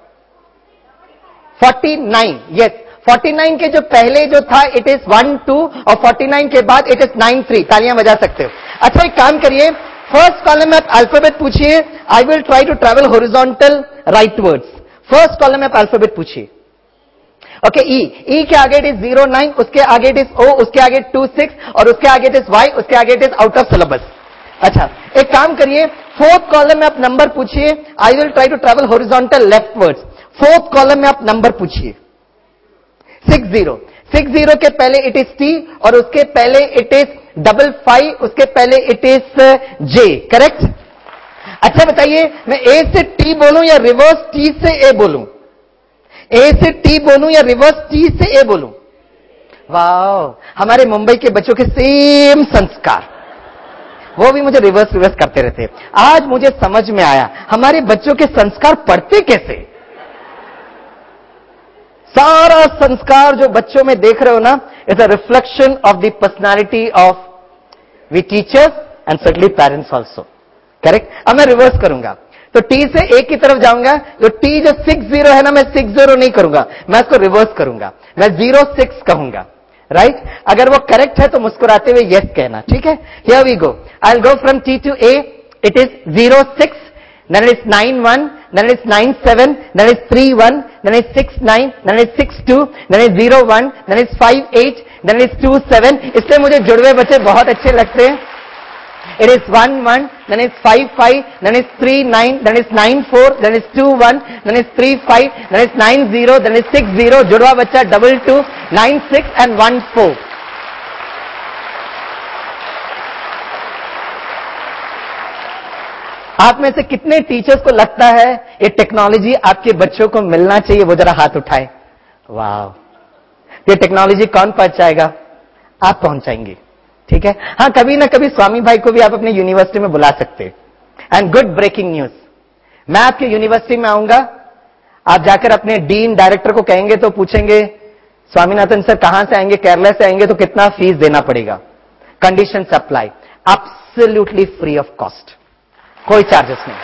Forty nine, yes, forty nine के जो पहले जो था इट इज वन टू, और फोर्टी नाइन के बाद इट इज नाइन थ्री। तालियां बजा सकते हो। अच्छा, एक काम करिए, फर्स्ट कॉलम में आप अल्फाबेट पूछिए, I will try to travel horizontal rightwards. First column में आप अल्फाबेट पूछिए। ओके, ई ई के आगे इट इज जीरो नाइन, उसके आगे इट इज ओ, उसके आगे टू सिक्स, और उसके आगे इट इज वाई, उसके आगे it is out of syllabus. अच्छा, एक काम करिए, फोर्थ कॉलम में आप नंबर पूछिए, I will try to travel horizontal leftwards. Fourth column में आप नंबर पूछिए। सिक्स जीरो, सिक्स जीरो के पहले इट इज टी, और उसके पहले इट इज डबल फाइव, उसके पहले इट इज जे। करेक्ट? अच्छा बताइए, मैं ए से टी बोलूं या रिवर्स टी से ए बोलूं? ए से टी बोलूं या रिवर्स टी से ए बोलूं? वाह, हमारे मुंबई के बच्चों के सेम संस्कार, वो भी मुझे रिवर्स रिवर्स करते रहते। आज मुझे समझ में आया हमारे बच्चों के संस्कार पढ़ते कैसे। सारा संस्कार जो बच्चों में देख रहे हो ना, is a reflection of the personality of we teachers and certainly parents also. Correct? अब मैं रिवर्स करूंगा, तो टी से ए की तरफ जाऊंगा, तो टी जो सिक्स जीरो है ना, मैं सिक्स जीरो नहीं करूंगा, मैं इसको रिवर्स करूंगा, मैं जीरो सिक्स कहूंगा। राइट? अगर वो करेक्ट है तो मुस्कुराते हुए यस कहना। ठीक है? Here we go, I will go from T to A, it is zero six, then it is nine one, then it is nine seven, then it is three one, then it is six nine, then it is six two, then it is zero one, then it is five eight, then it is two seven। इसलिए मुझे जुड़वे बच्चे बहुत अच्छे लगते हैं। It is one one, then it is five five, then it is three nine, then it is nine four, then it is two one, then it is three five, then it is nine zero, then it is six zero। जुड़वा बच्चा double two, nine six and one four। आप में से कितने teachers को लगता है ये टेक्नोलॉजी आपके बच्चों को मिलना चाहिए? वो जरा हाथ उठाए। वाह, ये टेक्नोलॉजी कौन पहुंचाएगा? आप पहुंचाएंगे। ठीक है? हाँ, कभी ना कभी स्वामी भाई को भी आप अपने यूनिवर्सिटी में बुला सकते हैं। एंड गुड ब्रेकिंग न्यूज, मैं आपके यूनिवर्सिटी में आऊंगा, आप जाकर अपने डीन डायरेक्टर को कहेंगे तो पूछेंगे, स्वामीनाथन सर कहां से आएंगे? केरला से आएंगे, तो कितना फीस देना पड़ेगा? Condition supply, absolutely free of cost, कोई चार्जेस नहीं।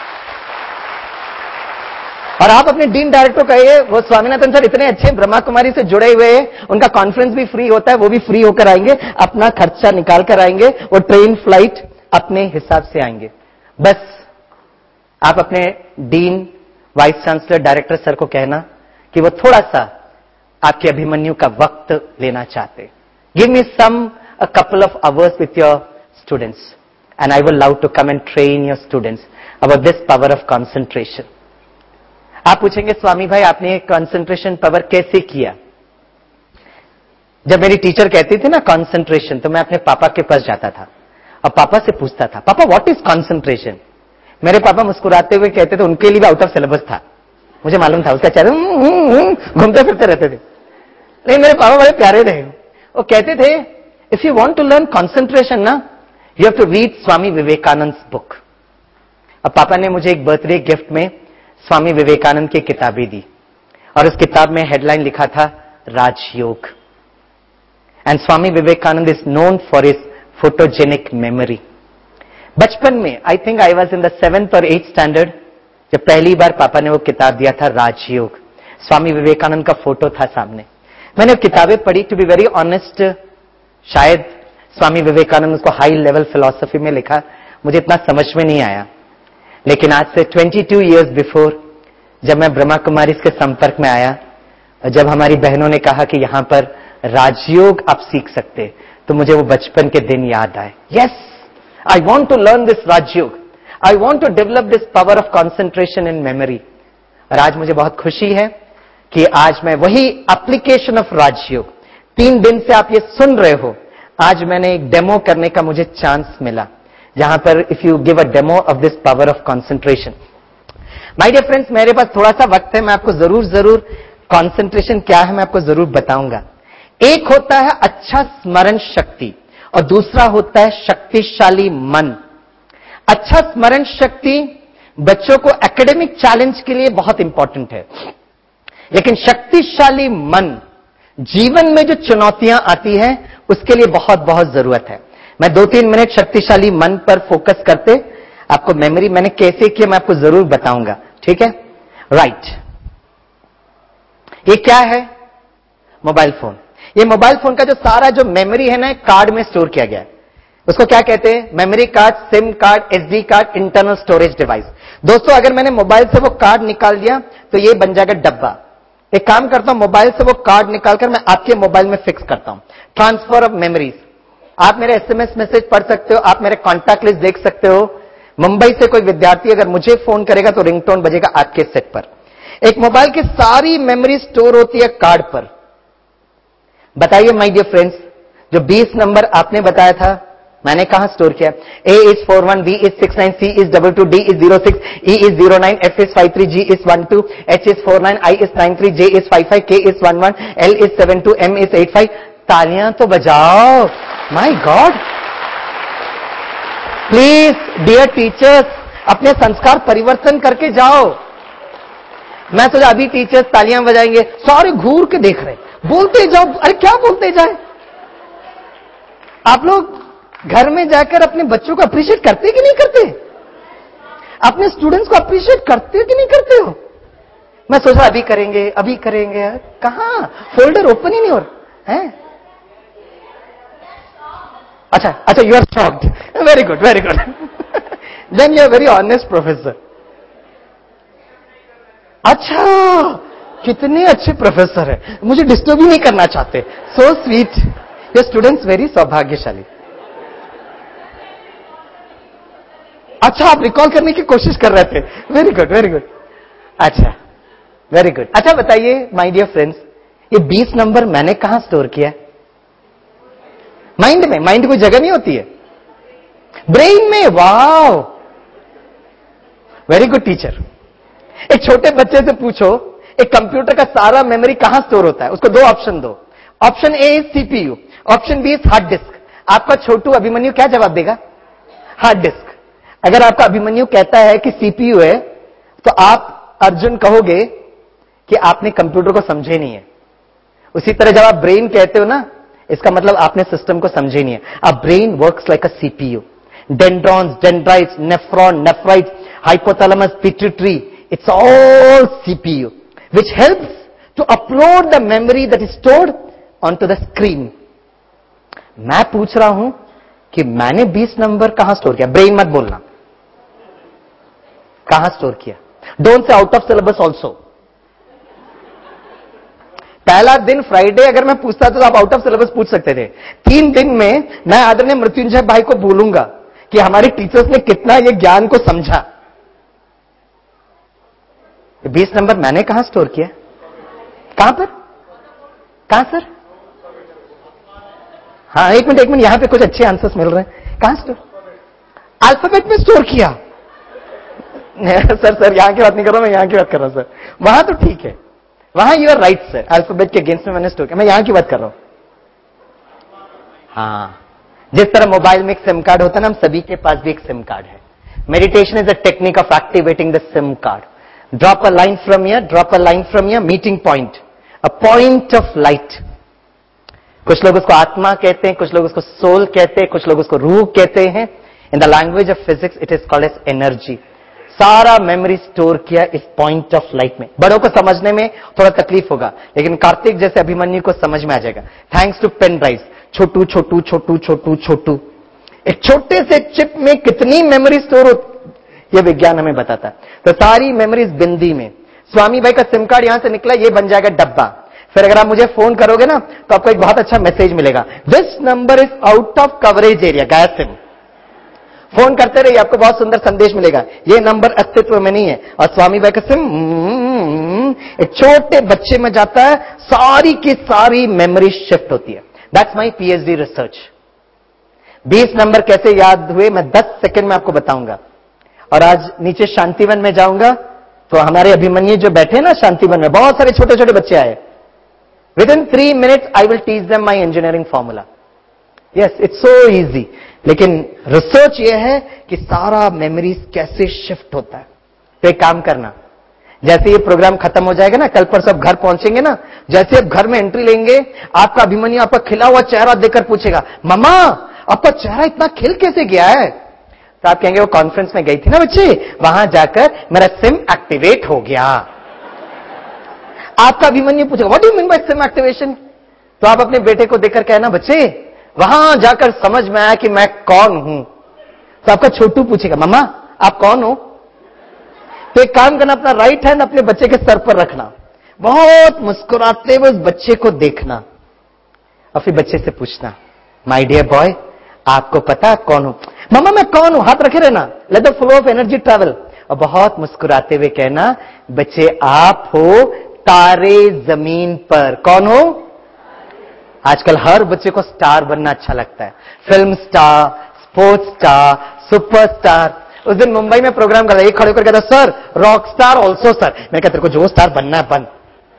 और आप अपने डीन डायरेक्टर कहिए, वो स्वामीनाथन सर इतने अच्छे ब्रह्मा कुमारी से जुड़े हुए हैं, उनका कॉन्फ्रेंस भी फ्री होता है, वो भी फ्री होकर आएंगे, अपना खर्चा निकाल कर आएंगे, वो ट्रेन फ्लाइट अपने हिसाब से आएंगे। बस आप अपने dean, vice chancellor, director sir को कहना कि वो थोड़ा सा आपके अभिमन्यु का वक्त लेना चाहते। Give me some a couple of hours with your students and I will love to come and train your students about this power of concentration। आप पूछेंगे, स्वामी भाई आपने concentration power कैसे किया? जब मेरी टीचर कहती थी ना concentration, तो मैं अपने पापा के पास जाता था और पापा से पूछता था, पापा व्हाट इज concentration? मेरे पापा मुस्कुराते हुए कहते थे, उनके लिए भी आउट ऑफ सिलेबस था, मुझे मालूम था, उसका चेहरा घूमते फिरते रहते थे। लेकिन मेरे पापा बड़े प्यारे थे, वो कहते थे, if you want to learn concentration ना, You have to read Swami Vivekananda book. अब पापा ने मुझे एक बर्थडे गिफ्ट में स्वामी विवेकानंद की किताबें दी, और उस किताब में हेडलाइन लिखा था Rajyoga. And Swami Vivekananda is known for his photogenic memory. बचपन में, I think I was in the seventh और एट्थ स्टैंडर्ड, जब पहली बार पापा ने वो किताब दिया था राजयोग, स्वामी विवेकानंद का फोटो था सामने। मैंने किताबें पढ़ी, टू बी वेरी ऑनेस्ट, शायद स्वामी विवेकानंद उसको हाई लेवल फिलॉसफी में लिखा, मुझे इतना समझ में नहीं आया। लेकिन आज से बाईस इयर्स बिफोर जब मैं ब्रह्मा कुमारी के संपर्क में आया, जब हमारी बहनों ने कहा कि यहां पर राजयोग आप सीख सकते, तो मुझे वो बचपन के दिन याद आए। Yes, I want to learn this Rajyoga, I want to develop this power of concentration in memory. और आज मुझे बहुत खुशी है कि आज मैं वही एप्लीकेशन ऑफ राजयोग, तीन दिन से आप ये सुन रहे हो, आज मैंने एक डेमो करने का मुझे चांस मिला, जहां पर if you give a demo of this power of concentration. My dear friends, मेरे पास थोड़ा सा वक्त है, मैं आपको जरूर जरूर कॉन्सेंट्रेशन क्या है मैं आपको जरूर बताऊंगा। एक होता है अच्छा स्मरण शक्ति और दूसरा होता है शक्तिशाली मन। अच्छा स्मरण शक्ति बच्चों को एकेडमिक चैलेंज के लिए बहुत इंपॉर्टेंट है, लेकिन शक्तिशाली मन जीवन में जो चुनौतियां आती हैं उसके लिए बहुत बहुत जरूरत है। मैं दो तीन मिनट शक्तिशाली मन पर फोकस करते आपको मेमोरी मैंने कैसे किया मैं आपको जरूर बताऊंगा, ठीक है? राइट, ये क्या है? Mobile phone. ये मोबाइल फोन का जो सारा जो मेमोरी है ना, कार्ड में स्टोर किया गया है। उसको क्या कहते हैं? Memory card, sim card, SD card, internal storage device. दोस्तों, अगर मैंने मोबाइल से वो कार्ड निकाल दिया तो ये बन जाएगा डब्बा। एक काम करता हूं, मोबाइल से वो कार्ड निकालकर मैं आपके मोबाइल में फिक्स करता हूं। Transfer of memories. आप मेरे एसएमएस मैसेज पढ़ सकते हो, आप मेरे कॉन्टैक्ट लिस्ट देख सकते हो। मुंबई से कोई विद्यार्थी अगर मुझे फोन करेगा तो रिंगटोन बजेगा आपके सेट पर। एक मोबाइल की सारी मेमोरी स्टोर होती है कार्ड पर। बताइए माय डियर फ्रेंड्स, जो बीस नंबर आपने बताया था मैंने कहां स्टोर किया? A is four one, B is six nine, C is double two, D is zero six, E is zero nine, F is five three, G is one two, H is four nine, I is nine three, J is five five, K is one one, L is seven two, M is eight five. तालियां तो बजाओ, my god. Please dear teachers, अपने संस्कार परिवर्तन करके जाओ। मैं सोचा अभी टीचर्स तालियां बजाएंगे, सारे घूर के देख रहे, बोलते जाओ। अरे क्या बोलते जाए? आप लोग घर में जाकर अपने बच्चों को अप्रिशिएट करते कि नहीं करते? अपने स्टूडेंट्स को अप्रिशिएट करते हो कि नहीं करते हो? मैं सोचा अभी करेंगे, अभी करेंगे। कहां? फोल्डर ओपन ही नहीं हो रहा है। अच्छा अच्छा, you are shocked. Very good, very good. Then you are very honest professor. अच्छा, कितने अच्छे प्रोफेसर है, मुझे डिस्टर्ब ही नहीं करना चाहते। So sweet, your students very सौभाग्यशाली। अच्छा, आप रिकॉल करने की कोशिश कर रहे थे। Very good, very good. अच्छा, वेरी गुड। अच्छा बताइए माय डियर फ्रेंड्स, ये बीस नंबर मैंने कहां स्टोर किया? माइंड में। माइंड कोई जगह नहीं होती है, ब्रेन में। Wow, very good teacher. एक छोटे बच्चे से पूछो एक कंप्यूटर का सारा मेमोरी कहां स्टोर होता है, उसको दो ऑप्शन दो। Option A is CPU, option B is hard disk. आपका छोटू अभिमन्यु क्या जवाब देगा? Hard disk. अगर आपका अभिमन्यु कहता है कि सीपीयू है, तो आप अर्जुन कहोगे कि आपने कंप्यूटर को समझे नहीं है। उसी तरह जब आप ब्रेन कहते हो ना, इसका मतलब आपने सिस्टम को समझे नहीं है। A brain works like a CPU. Dendrons, dendrites, nephron, nephrites, hypothalamus, pituitary, it's all C P U, which helps to upload the memory that is stored onto the screen. मैं पूछ रहा हूं कि मैंने बीस नंबर कहां स्टोर किया? Brain मत बोलना, कहां स्टोर किया? Don't say out of syllabus also. पहला दिन फ्राइडे अगर मैं पूछता तो आप आउट ऑफ सिलेबस पूछ सकते थे। तीन दिन में मैं आदरणीय मृत्युंजय भाई को बोलूंगा कि हमारे टीचर्स ने कितना ये ज्ञान को समझा। बीस नंबर मैंने कहां स्टोर किया? कहां पर? कहां सर? हाँ, एक मिनट एक मिनट, यहां पे कुछ अच्छे आंसर्स मिल रहे हैं। कहां स्टोर? अल्फाबेट में स्टोर किया। सर सर यहां की बात नहीं कर रहा, मैं यहां की बात कर रहा हूं सर। वहां तो ठीक है, वहां you are right sir, alphabet के अगेंस्ट में मैंने स्टोर किया। मैं यहां की बात कर रहा हूं। हाँ, जिस तरह मोबाइल में एक सिम कार्ड होता है ना, हम सभी के पास भी एक सिम कार्ड है। Meditation is a technique of activating the SIM card. Drop a line from here, drop a line from here, meeting point, a point of light. कुछ लोग उसको आत्मा कहते हैं, कुछ लोग उसको सोल कहते हैं, कुछ लोग उसको रूह कहते हैं। In the language of physics, it is called as energy. सारा मेमोरी स्टोर किया इस पॉइंट ऑफ लाइट में। बड़ों को समझने में थोड़ा तकलीफ होगा, लेकिन कार्तिक जैसे अभिमन्यु को समझ में आ जाएगा, थैंक्स टू पेन ड्राइव। छोटू छोटू छोटू छोटू छोटू, एक छोटे से चिप में कितनी मेमोरी स्टोर होती, ये विज्ञान हमें बताता है। तो सारी मेमोरीज बिंदी में। स्वामी भाई का सिम कार्ड यहां से निकला, ये बन जाएगा डब्बा। फिर अगर आप मुझे फोन करोगे ना, तो आपको एक बहुत अच्छा मैसेज मिलेगा, this number is out of coverage area, गायब सिम। फोन करते रहिए, आपको बहुत सुंदर संदेश मिलेगा, ये नंबर अस्तित्व में नहीं है। और स्वामी भाई का सिम एक छोटे बच्चे में जाता है, सारी की सारी मेमोरी शिफ्ट होती है। That's my PhD research. बीस नंबर कैसे याद हुए मैं दस सेकंड में आपको बताऊंगा। और आज नीचे शांतिवन में जाऊंगा, तो हमारे अभिमन्यु जो बैठे ना शांतिवन में, बहुत सारे छोटे छोटे बच्चे आए। With in three minutes I will teach them my engineering formula. Yes, it's so easy. लेकिन रिसर्च यह है कि सारा मेमोरीज कैसे शिफ्ट होता है। तो एक काम करना, जैसे ये प्रोग्राम खत्म हो जाएगा ना, कल पर सब घर पहुंचेंगे ना, जैसे आप घर में एंट्री लेंगे, आपका अभिमन्यु आपका खिला हुआ चेहरा देखकर पूछेगा, मम्मा आपका चेहरा इतना खिल कैसे गया है? तो आप कहेंगे वो कॉन्फ्रेंस में गई थी ना बच्चे, वहां जाकर मेरा सिम एक्टिवेट हो गया। आपका अभिमन्यु पूछेगा, what do you mean by SIM activation? तो आप अपने बेटे को देखकर कहना, बच्चे वहां जाकर समझ में आया कि मैं कौन हूं। तो आपका छोटू पूछेगा, मम्मा आप कौन हो? तो एक काम करना, अपना राइट हैंड अपने बच्चे के सर पर रखना, बहुत मुस्कुराते हुए उस बच्चे को देखना, और फिर बच्चे से पूछना, माय डियर बॉय आपको पता कौन हो? मम्मा मैं कौन हूं? हाथ रखे रहना, let the flow of energy travel. और बहुत मुस्कुराते हुए कहना, बच्चे आप हो तारे जमीन पर। कौन हो? आजकल हर बच्चे को स्टार बनना अच्छा लगता है, film star, sports star, super star. उस दिन मुंबई में प्रोग्राम कर रहा, एक खड़े होकर कहता, sir rock star also sir. मैं कहता, तेरे को जो स्टार बनना है बन।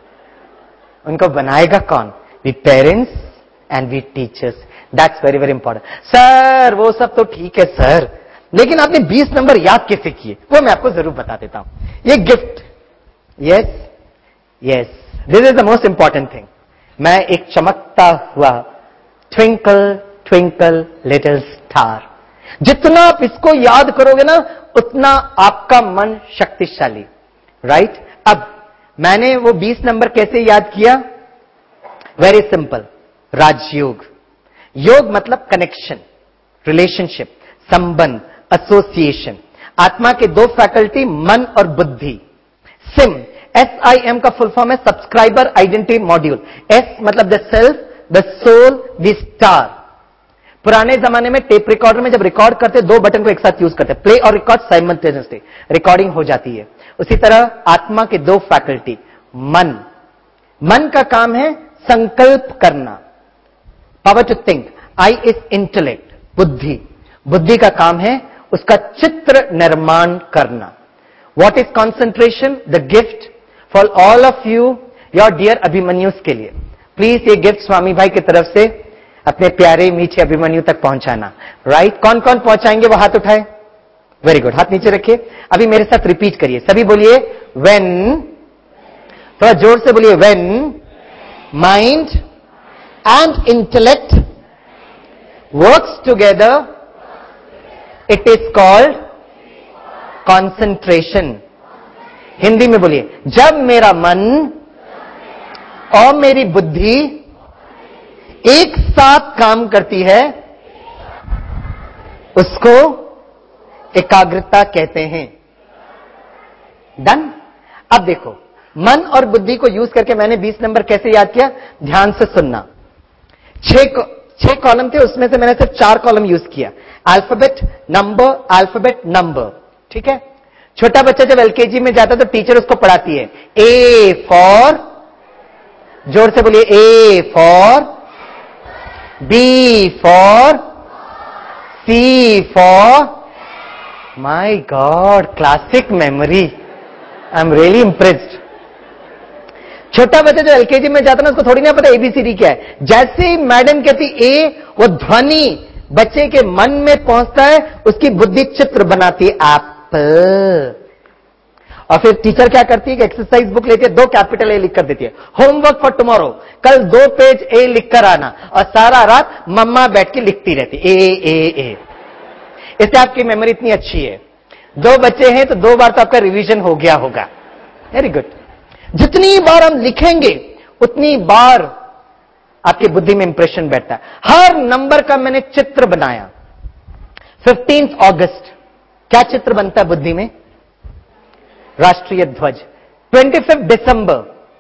उनको बनाएगा कौन? We parents and we teachers. That's very very important. Sir वो सब तो ठीक है सर, लेकिन आपने बीस नंबर याद कैसे किए? वो मैं आपको जरूर बता देता हूं। ये gift, yes yes, this is the most important thing. मैं एक चमकता हुआ ट्विंकल ट्विंकल लिटिल स्टार, जितना आप इसको याद करोगे ना, उतना आपका मन शक्तिशाली, राइट? अब मैंने वो बीस नंबर कैसे याद किया? Very simple, Rajyoga. योग मतलब कनेक्शन, रिलेशनशिप, संबंध, एसोसिएशन। आत्मा के दो फैकल्टी, मन और बुद्धि। सिम, एस आई एम का फुल फॉर्म है सब्सक्राइबर आइडेंटिटी मॉड्यूल। एस मतलब the self, the soul, the star. पुराने जमाने में टेप रिकॉर्डर में जब रिकॉर्ड करते, दो बटन को एक साथ यूज करते, प्ले और रिकॉर्ड साइमल्टेनियसली, रिकॉर्डिंग हो जाती है। उसी तरह आत्मा के दो फैकल्टी, मन। मन का काम है संकल्प करना, power to think. I is intellect, बुद्धि। बुद्धि का काम है उसका चित्र निर्माण करना। What is concentration? The gift for all of you, your dear Abhimanyus के लिए। प्लीज ये गिफ्ट स्वामी भाई की तरफ से अपने प्यारे मीठे अभिमन्यु तक पहुंचाना, राइट? कौन कौन पहुंचाएंगे वो हाथ उठाए। वेरी गुड, हाथ नीचे रखिए। अभी मेरे साथ रिपीट करिए, सभी बोलिए व्हेन, थोड़ा जोर से बोलिए, when mind and intellect works together it is called concentration. Hindi में बोलिए, जब मेरा मन और मेरी बुद्धि एक साथ काम करती है, उसको एकाग्रता कहते हैं। डन? अब देखो, मन और बुद्धि को यूज करके मैंने बीस नंबर कैसे याद किया, ध्यान से सुनना। छह छह कॉलम थे, उसमें से मैंने सिर्फ चार कॉलम यूज किया। अल्फाबेट, नंबर, अल्फाबेट, नंबर, ठीक है? छोटा बच्चा जब एलकेजी में जाता है तो टीचर उसको पढ़ाती है, ए फॉर, जोर से बोलिए, A for, B for, C for. My God, classic memory, I am really impressed. छोटा बच्चा जो एलकेजी में जाता है ना, उसको थोड़ी ना पता एबीसीडी क्या है। जैसे ही मैडम कहती ए, वो ध्वनि बच्चे के मन में पहुंचता है, उसकी बुद्धि चित्र बनाती है, एप्पल। और फिर टीचर क्या करती है कि एक्सरसाइज बुक लेती है, दो कैपिटल ए लिख कर देती है, होमवर्क फॉर टुमारो, कल दो पेज ए लिख कर आना। और सारा रात मम्मा बैठ के लिखती रहती ए ए ए। इससे आपकी मेमोरी इतनी अच्छी है। दो बच्चे हैं तो दो बार तो आपका रिवीजन हो गया होगा। Very good. जितनी बार हम लिखेंगे उतनी बार आपकी बुद्धि में इंप्रेशन बैठता है। हर नंबर का मैंने चित्र बनाया। फिफ्टींथ अगस्त क्या चित्र बनता है बुद्धि में? राष्ट्रीय ध्वज। Twenty fifth December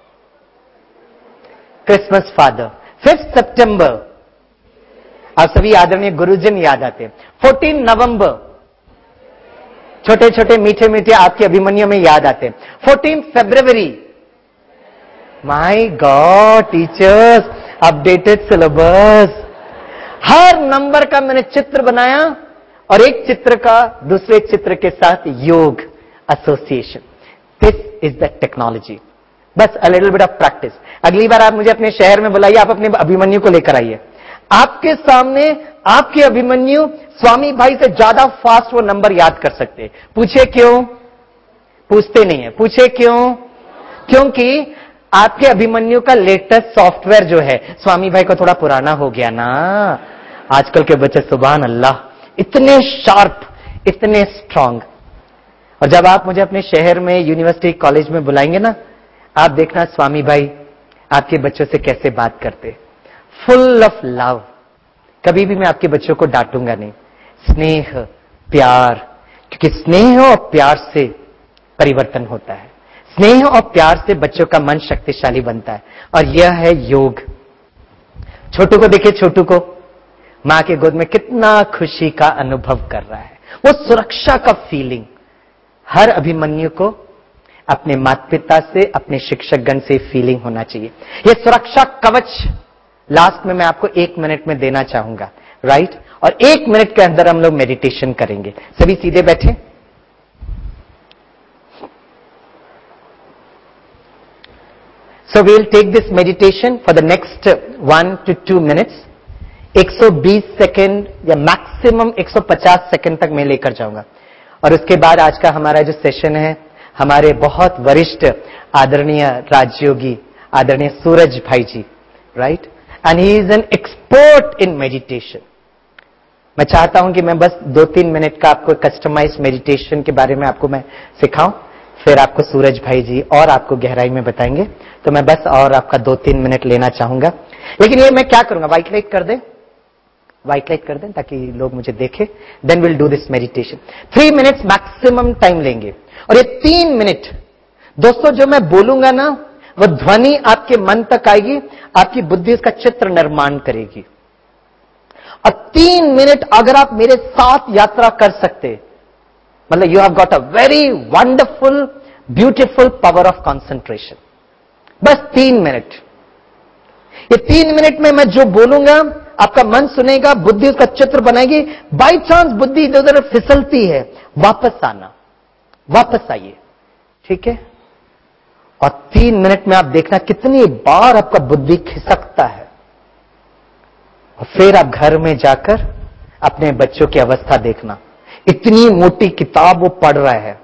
Christmas father. Fifth September आप सभी आदरणीय गुरुजन याद आते हैं। फोर्टीन नवंबर छोटे छोटे मीठे मीठे आपके अभिमन्यु में याद आते हैं। Fourteen February my God teachers updated syllabus. हर नंबर का मैंने चित्र बनाया और एक चित्र का दूसरे चित्र के साथ yoga association. This is the technology. बस a little bit of practice. अगली बार आप मुझे अपने शहर में बुलाइए, आप अपने अभिमन्यु को लेकर आइए। आपके सामने आपके अभिमन्यु स्वामी भाई से ज्यादा फास्ट वो नंबर याद कर सकते हैं। पूछे क्यों? पूछते नहीं है। पूछे क्यों? क्योंकि आपके अभिमन्यु का लेटेस्ट सॉफ्टवेयर जो है, स्वामी भाई को थोड़ा पुराना हो गया ना। आजकल के बच्चे सुभान अल्लाह इतने शार्प, इतने स्ट्रांग। और जब आप मुझे अपने शहर में यूनिवर्सिटी कॉलेज में बुलाएंगे ना, आप देखना स्वामी भाई आपके बच्चों से कैसे बात करते, फुल ऑफ लव। कभी भी मैं आपके बच्चों को डांटूंगा नहीं। स्नेह, प्यार, क्योंकि स्नेह और प्यार से परिवर्तन होता है। स्नेह और प्यार से बच्चों का मन शक्तिशाली बनता है। और यह है योग। छोटू को देखिए, छोटू को मां के गोद में कितना खुशी का अनुभव कर रहा है। वो सुरक्षा का फीलिंग हर अभिमन्यु को अपने माता पिता से, अपने शिक्षकगण से फीलिंग होना चाहिए। यह सुरक्षा कवच लास्ट में मैं आपको एक मिनट में देना चाहूंगा, राइट? और एक मिनट के अंदर हम लोग मेडिटेशन करेंगे। सभी सीधे बैठे। So we'll take this meditation for the next one to two minutes. एक सौ बीस सेकेंड या मैक्सिमम एक सौ पचास सेकेंड तक मैं लेकर जाऊंगा। और उसके बाद आज का हमारा जो सेशन है, हमारे बहुत वरिष्ठ आदरणीय राजयोगी आदरणीय सूरज भाई ji, right? And he is an expert in meditation. मैं चाहता हूं कि मैं बस दो तीन मिनट का आपको कस्टमाइज मेडिटेशन के बारे में आपको मैं सिखाऊं, फिर आपको सूरज भाई जी और आपको गहराई में बताएंगे। तो मैं बस और आपका दो तीन मिनट लेना चाहूंगा। लेकिन ये मैं क्या करूंगा, व्हाइट लाइट कर दे, व्हाइट लाइट कर दें ताकि लोग मुझे देखें। Then will do this meditation. Three minutes maximum time लेंगे। और ये तीन मिनट दोस्तों जो मैं बोलूंगा ना, वो ध्वनि आपके मन तक आएगी, आपकी बुद्धि उसका चित्र निर्माण करेगी। और तीन मिनट अगर आप मेरे साथ यात्रा कर सकते, मतलब you have got a very wonderful beautiful power of concentration. बस तीन मिनट। ये तीन मिनट में मैं जो बोलूंगा आपका मन सुनेगा, बुद्धि उसका चित्र बनाएगी। बाई चांस बुद्धि इधर उधर फिसलती है, वापस आना, वापस आइए, ठीक है? और तीन मिनट में आप देखना कितनी बार आपका बुद्धि खिसकता है। और फिर आप घर में जाकर अपने बच्चों की अवस्था देखना। इतनी मोटी किताब वो पढ़ रहा है।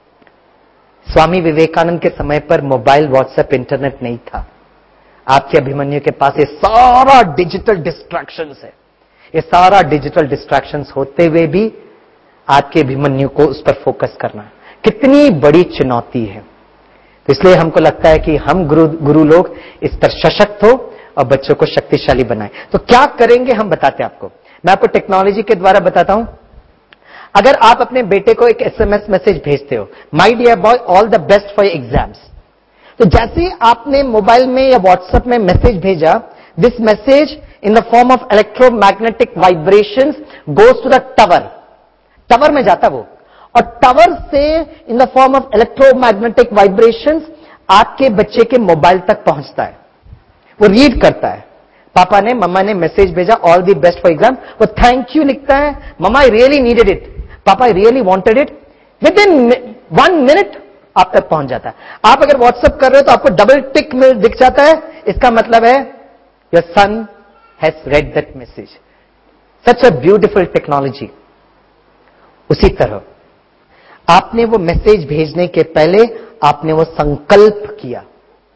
स्वामी विवेकानंद के समय पर मोबाइल, व्हाट्सएप, इंटरनेट नहीं था। आपके अभिमन्यु के पास ये सारा डिजिटल डिस्ट्रैक्शंस है। ये सारा डिजिटल डिस्ट्रैक्शंस होते हुए भी आपके अभिमन्यु को उस पर फोकस करना कितनी बड़ी चुनौती है। तो इसलिए हमको लगता है कि हम गुरु गुरु लोग इस पर सशक्त हो और बच्चों को शक्तिशाली बनाएं। तो क्या करेंगे हम बताते हैं आपको। मैं आपको टेक्नोलॉजी के द्वारा बताता हूं। अगर आप अपने बेटे को एक एसएमएस मैसेज भेजते हो, my dear boy all the best for exams, तो जैसे ही आपने मोबाइल में या व्हाट्सएप में मैसेज भेजा, this message in the form of electromagnetic vibrations goes to the tower. Tower में जाता वो, और टावर से in the form of electromagnetic vibrations आपके बच्चे के मोबाइल तक पहुंचता है। वो रीड करता है, पापा ने मम्मा ने मैसेज भेजा all the best for exam, वो थैंक यू लिखता है, मम्मा आई रियली नीडेड इट, पापा I really wanted it. With in one minute आप तक पहुंच जाता है। आप अगर व्हाट्सएप कर रहे हो तो आपको डबल टिक में दिख जाता है, इसका मतलब है your son has read that message. Such a beautiful technology. उसी तरह आपने वो मैसेज भेजने के पहले आपने वो संकल्प किया।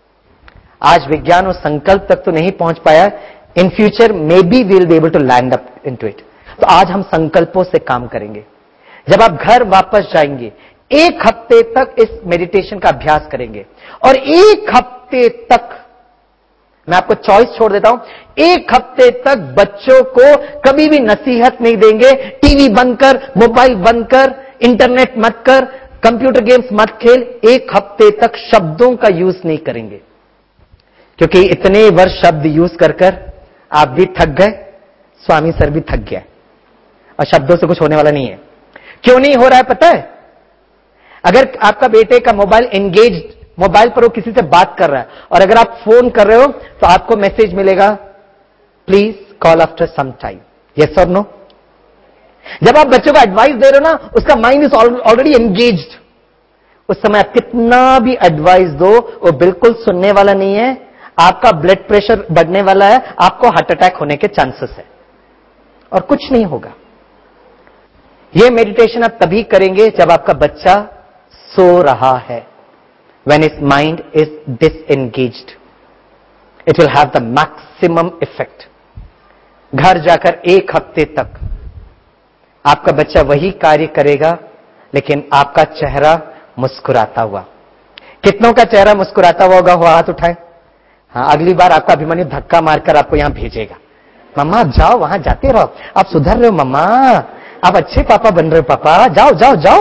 आज विज्ञान उस संकल्प तक तो नहीं पहुंच पाया। In future may be we will be able to land up into it. तो आज हम संकल्पों से काम करेंगे। जब आप घर वापस जाएंगे, एक हफ्ते तक इस मेडिटेशन का अभ्यास करेंगे और एक हफ्ते तक, मैं आपको चॉइस छोड़ देता हूं, एक हफ्ते तक बच्चों को कभी भी नसीहत नहीं देंगे, टीवी बंद कर, मोबाइल बंद कर, इंटरनेट मत कर, कंप्यूटर गेम्स मत खेल। एक हफ्ते तक शब्दों का यूज नहीं करेंगे, क्योंकि इतने वर्ष शब्द यूज कर कर आप भी थक गए, स्वामी सर भी थक गया, और शब्दों से कुछ होने वाला नहीं है। क्यों नहीं हो रहा है पता है? अगर आपका बेटे का मोबाइल एंगेज्ड, मोबाइल पर वो किसी से बात कर रहा है, और अगर आप फोन कर रहे हो तो आपको मैसेज मिलेगा, please call after some time, yes और नो। जब आप बच्चों को एडवाइस दे रहे हो ना, उसका माइंड इज ऑलरेडी एंगेज्ड। उस समय आप कितना भी एडवाइस दो, वो बिल्कुल सुनने वाला नहीं है, आपका ब्लड प्रेशर बढ़ने वाला है, आपको हार्ट अटैक होने के चांसेस है, और कुछ नहीं होगा। यह मेडिटेशन आप तभी करेंगे जब आपका बच्चा सो रहा है, when his mind is disengaged. It will have the maximum effect. घर जाकर एक हफ्ते तक आपका बच्चा वही कार्य करेगा, लेकिन आपका चेहरा मुस्कुराता हुआ। कितनों का चेहरा मुस्कुराता हुआ होगा? हुआ हाथ उठाए। हाँ, अगली बार आपका अभिमन्यु धक्का मारकर आपको यहां भेजेगा, मम्मा जाओ, वहां जाते रहो, आप सुधर रहे हो मम्मा, आप अच्छे पापा बन रहे हो पापा, जाओ जाओ जाओ।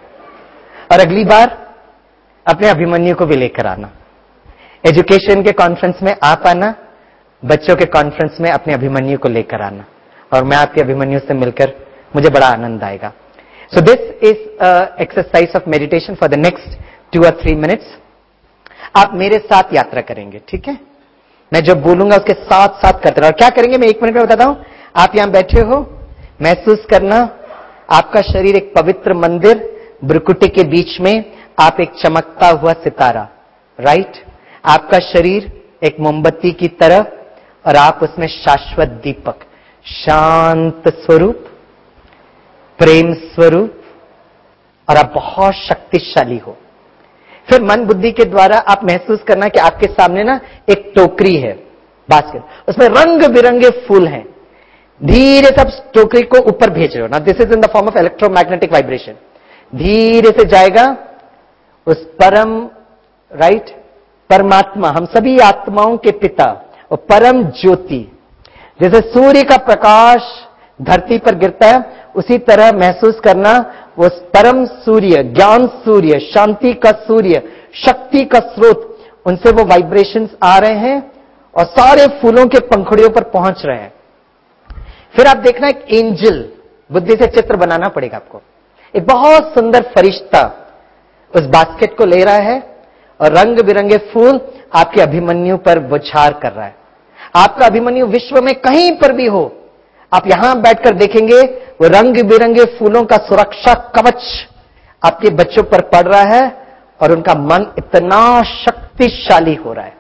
और अगली बार अपने अभिमन्यु को भी लेकर आना। एजुकेशन के कॉन्फ्रेंस में आप आना, बच्चों के कॉन्फ्रेंस में अपने अभिमन्यु को लेकर आना, और मैं आपके अभिमन्यु से मिलकर मुझे बड़ा आनंद आएगा। So this is exercise of meditation for the next two और थ्री मिनट्स। आप मेरे साथ यात्रा करेंगे, ठीक है? मैं जो बोलूंगा उसके साथ साथ करते रहो। क्या करेंगे मैं एक मिनट में बताता हूं। आप यहां बैठे हो, महसूस करना आपका शरीर एक पवित्र मंदिर, भ्रुकुटी के बीच में आप एक चमकता हुआ सितारा, राइट? आपका शरीर एक मोमबत्ती की तरह, और आप उसमें शाश्वत दीपक, शांत स्वरूप, प्रेम स्वरूप, और आप बहुत शक्तिशाली हो। फिर मन बुद्धि के द्वारा आप महसूस करना कि आपके सामने ना एक टोकरी है, बास्केट, उसमें रंग बिरंगे फूल हैं। धीरे से आप टोकरी को ऊपर भेज रहे हो ना, this is in the form of electromagnetic vibration. धीरे से जाएगा उस परम, राइट, परमात्मा, हम सभी आत्माओं के पिता और परम ज्योति, जैसे सूर्य का प्रकाश धरती पर गिरता है, उसी तरह महसूस करना वो परम सूर्य, ज्ञान सूर्य, शांति का सूर्य, शक्ति का स्रोत, उनसे वो वाइब्रेशंस आ रहे हैं और सारे फूलों के पंखुड़ियों पर पहुंच रहे हैं। फिर आप देखना एक एंजल, बुद्धि से चित्र बनाना पड़ेगा आपको, एक बहुत सुंदर फरिश्ता उस बास्केट को ले रहा है और रंग बिरंगे फूल आपके अभिमन्यु पर बौछार कर रहा है। आपका अभिमन्यु विश्व में कहीं पर भी हो, आप यहां बैठकर देखेंगे वो रंग बिरंगे फूलों का सुरक्षा कवच आपके बच्चों पर पड़ रहा है, और उनका मन इतना शक्तिशाली हो रहा है।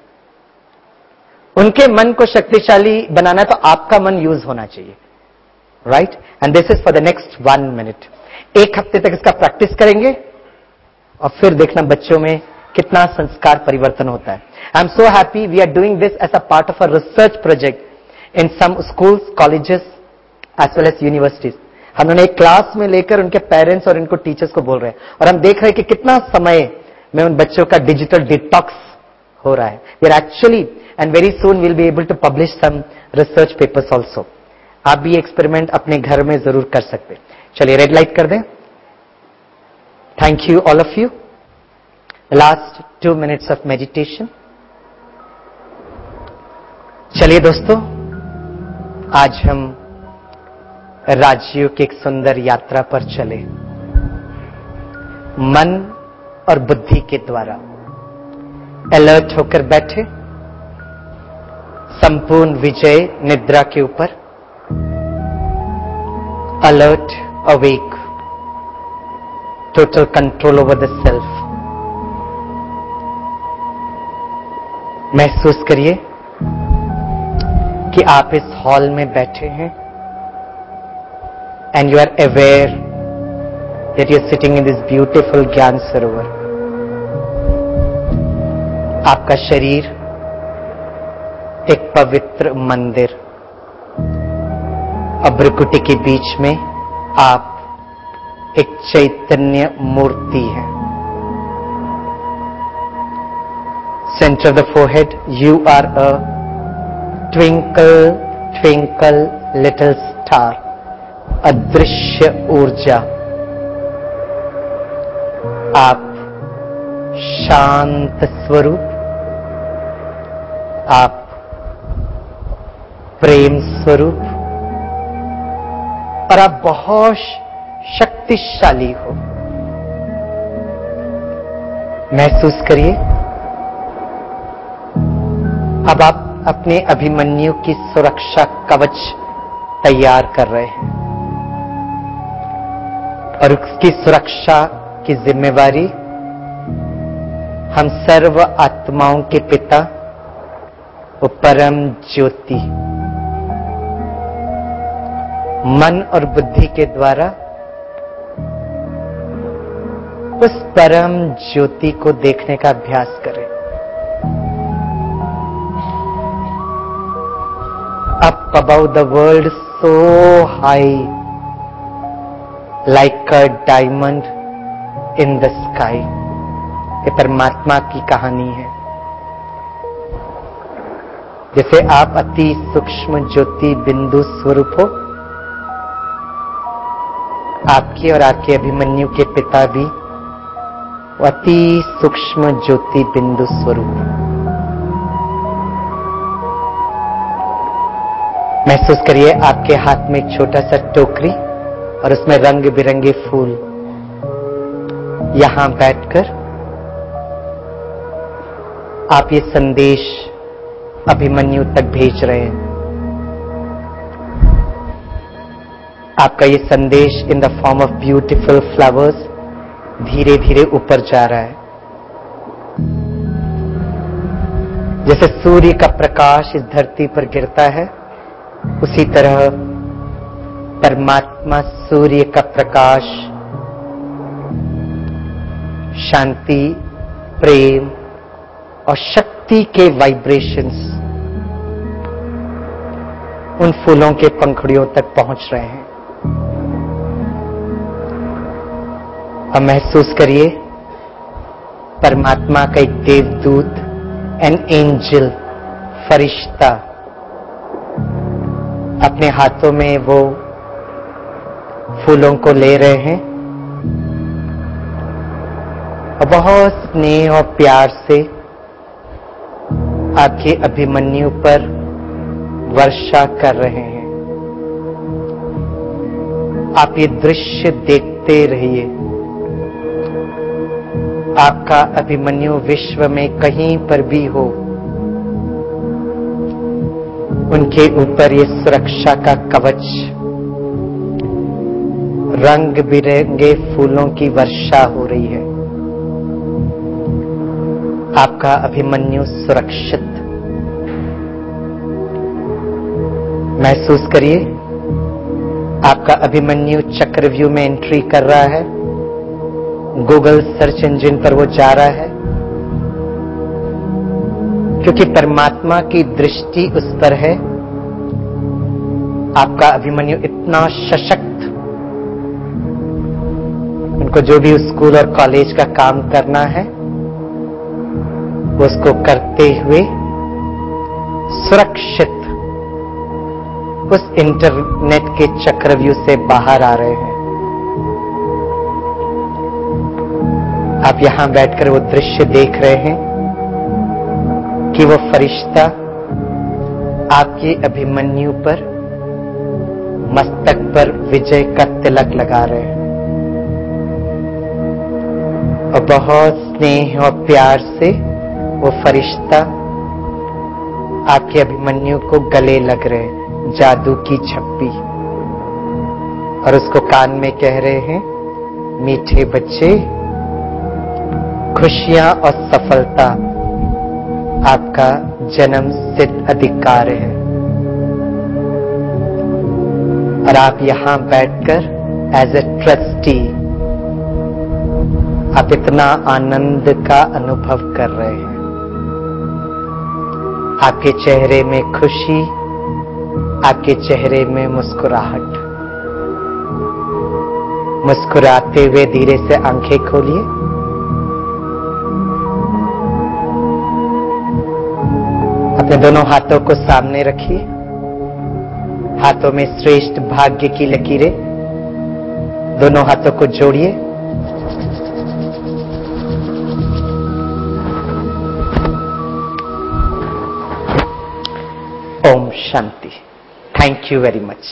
उनके मन को शक्तिशाली बनाना है तो आपका मन यूज होना चाहिए, right? And this is for the next one minute. एक हफ्ते तक इसका प्रैक्टिस करेंगे, और फिर देखना बच्चों में कितना संस्कार परिवर्तन होता है। I am so happy we are doing this as a part of a research project in some schools, colleges as well as universities. हम उन्हें एक क्लास में लेकर उनके पेरेंट्स और इनको टीचर्स को बोल रहे हैं, और हम देख रहे हैं कि कितना समय में उन बच्चों का डिजिटल डिटॉक्स हो रहा है। We are actually, and very soon will be able to publish some research papers also. आप भी एक्सपेरिमेंट अपने घर में जरूर कर सकते हैं। चलिए रेड लाइट कर दें। Thank you all of you. Last two minutes of meditation. चलिए दोस्तों, आज हम राजयोग की एक सुंदर यात्रा पर चले, मन और बुद्धि के द्वारा। अलर्ट होकर बैठे, संपूर्ण विजय निद्रा के ऊपर, alert, awake, total control over the self. महसूस करिए कि आप इस हॉल में बैठे हैं, and you are aware that you are sitting in this beautiful ज्ञान सरोवर। आपका शरीर एक पवित्र मंदिर, और भ्रुकुटी के बीच में आप एक चैतन्य मूर्ति है। Centre of the forehead, you are a twinkle twinkle little star, अदृश्य ऊर्जा। आप शांत स्वरूप, आप प्रेम स्वरूप, और आप बहुत शक्तिशाली हो। महसूस करिए, अब आप अपने अभिमन्यु की सुरक्षा कवच तैयार कर रहे हैं और उसकी सुरक्षा की जिम्मेवारी हम सर्व आत्माओं के पिता, वो परम ज्योति, मन और बुद्धि के द्वारा उस परम ज्योति को देखने का अभ्यास करें। Up above the world, so high, like a diamond in the sky. ये परमात्मा की कहानी है। जैसे आप अति सूक्ष्म ज्योति बिंदु स्वरूप हो, आपके और आपके अभिमन्यु के पिता भी अति सूक्ष्म ज्योति बिंदु स्वरूप। महसूस करिए, आपके हाथ में एक छोटा सा टोकरी और उसमें रंग बिरंगे फूल। यहां बैठकर आप ये संदेश अभिमन्यु तक भेज रहे हैं। आपका ये संदेश in the form of beautiful flowers धीरे धीरे ऊपर जा रहा है। जैसे सूर्य का प्रकाश इस धरती पर गिरता है, उसी तरह परमात्मा सूर्य का प्रकाश शांति, प्रेम और शक्ति के वाइब्रेशंस उन फूलों के पंखुड़ियों तक पहुंच रहे हैं। अब महसूस करिए, परमात्मा का एक देवदूत, एन एंजल, फरिश्ता अपने हाथों में वो फूलों को ले रहे हैं और बहुत स्नेह और प्यार से आपके अभिमन्यु पर वर्षा कर रहे हैं। आप ये दृश्य देखते रहिए। आपका अभिमन्यु विश्व में कहीं पर भी हो, उनके ऊपर ये सुरक्षा का कवच, रंग बिरंगे फूलों की वर्षा हो रही है। आपका अभिमन्यु सुरक्षित। महसूस करिए, आपका अभिमन्यु चक्रव्यूह में एंट्री कर रहा है। गूगल सर्च इंजन पर वो जा रहा है, क्योंकि परमात्मा की दृष्टि उस पर है। आपका अभिमन्यु इतना सशक्त, उनको जो भी स्कूल और कॉलेज का काम करना है वो उसको करते हुए सुरक्षित उस इंटरनेट के चक्रव्यूह से बाहर आ रहे हैं। आप यहां बैठकर वो दृश्य देख रहे हैं कि वो फरिश्ता आपके अभिमन्यु पर मस्तक पर विजय का तिलक लगा रहे हैं और बहुत स्नेह और प्यार से वो फरिश्ता आपके अभिमन्यु को गले लग रहे हैं, जादू की छप्पी, और उसको कान में कह रहे हैं, मीठे बच्चे, खुशियां और सफलता आपका जन्म सिद्ध अधिकार है। और आप यहां बैठकर एज ए ट्रस्टी आप इतना आनंद का अनुभव कर रहे हैं। आपके चेहरे में खुशी, आपके चेहरे में मुस्कुराहट। मुस्कुराते हुए धीरे से आंखें खोलिए। अपने दोनों हाथों को सामने रखिए। हाथों में श्रेष्ठ भाग्य की लकीरें। दोनों हाथों को जोड़िए। ओम शांति। Thank you very much.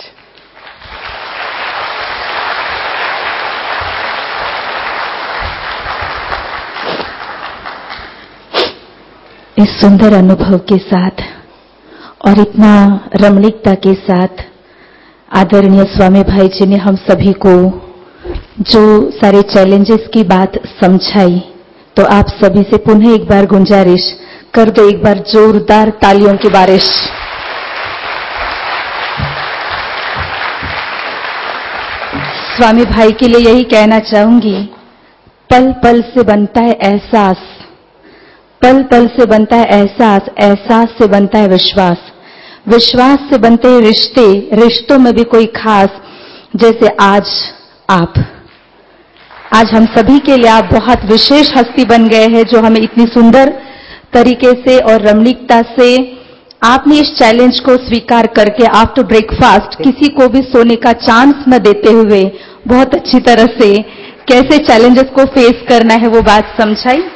इस सुंदर अनुभव के साथ और इतना रमणीकता के साथ आदरणीय स्वामी भाई जी ने हम सभी को जो सारे चैलेंजेस की बात समझाई, तो आप सभी से पुनः एक बार गुंजारिश कर दो, एक बार जोरदार तालियों की बारिश। स्वामी भाई के लिए यही कहना चाहूंगी, पल पल से बनता है एहसास, पल पल से बनता है एहसास, एहसास से बनता है विश्वास, विश्वास से बनते हैं रिश्ते, रिश्तों में भी कोई खास। जैसे आज आप, आज हम सभी के लिए आप बहुत विशेष हस्ती बन गए हैं, जो हमें इतनी सुंदर तरीके से और रमणीकता से आपने इस चैलेंज को स्वीकार करके आफ्टर ब्रेकफास्ट किसी को भी सोने का चांस न देते हुए बहुत अच्छी तरह से कैसे चैलेंजेस को फेस करना है वो बात समझाई।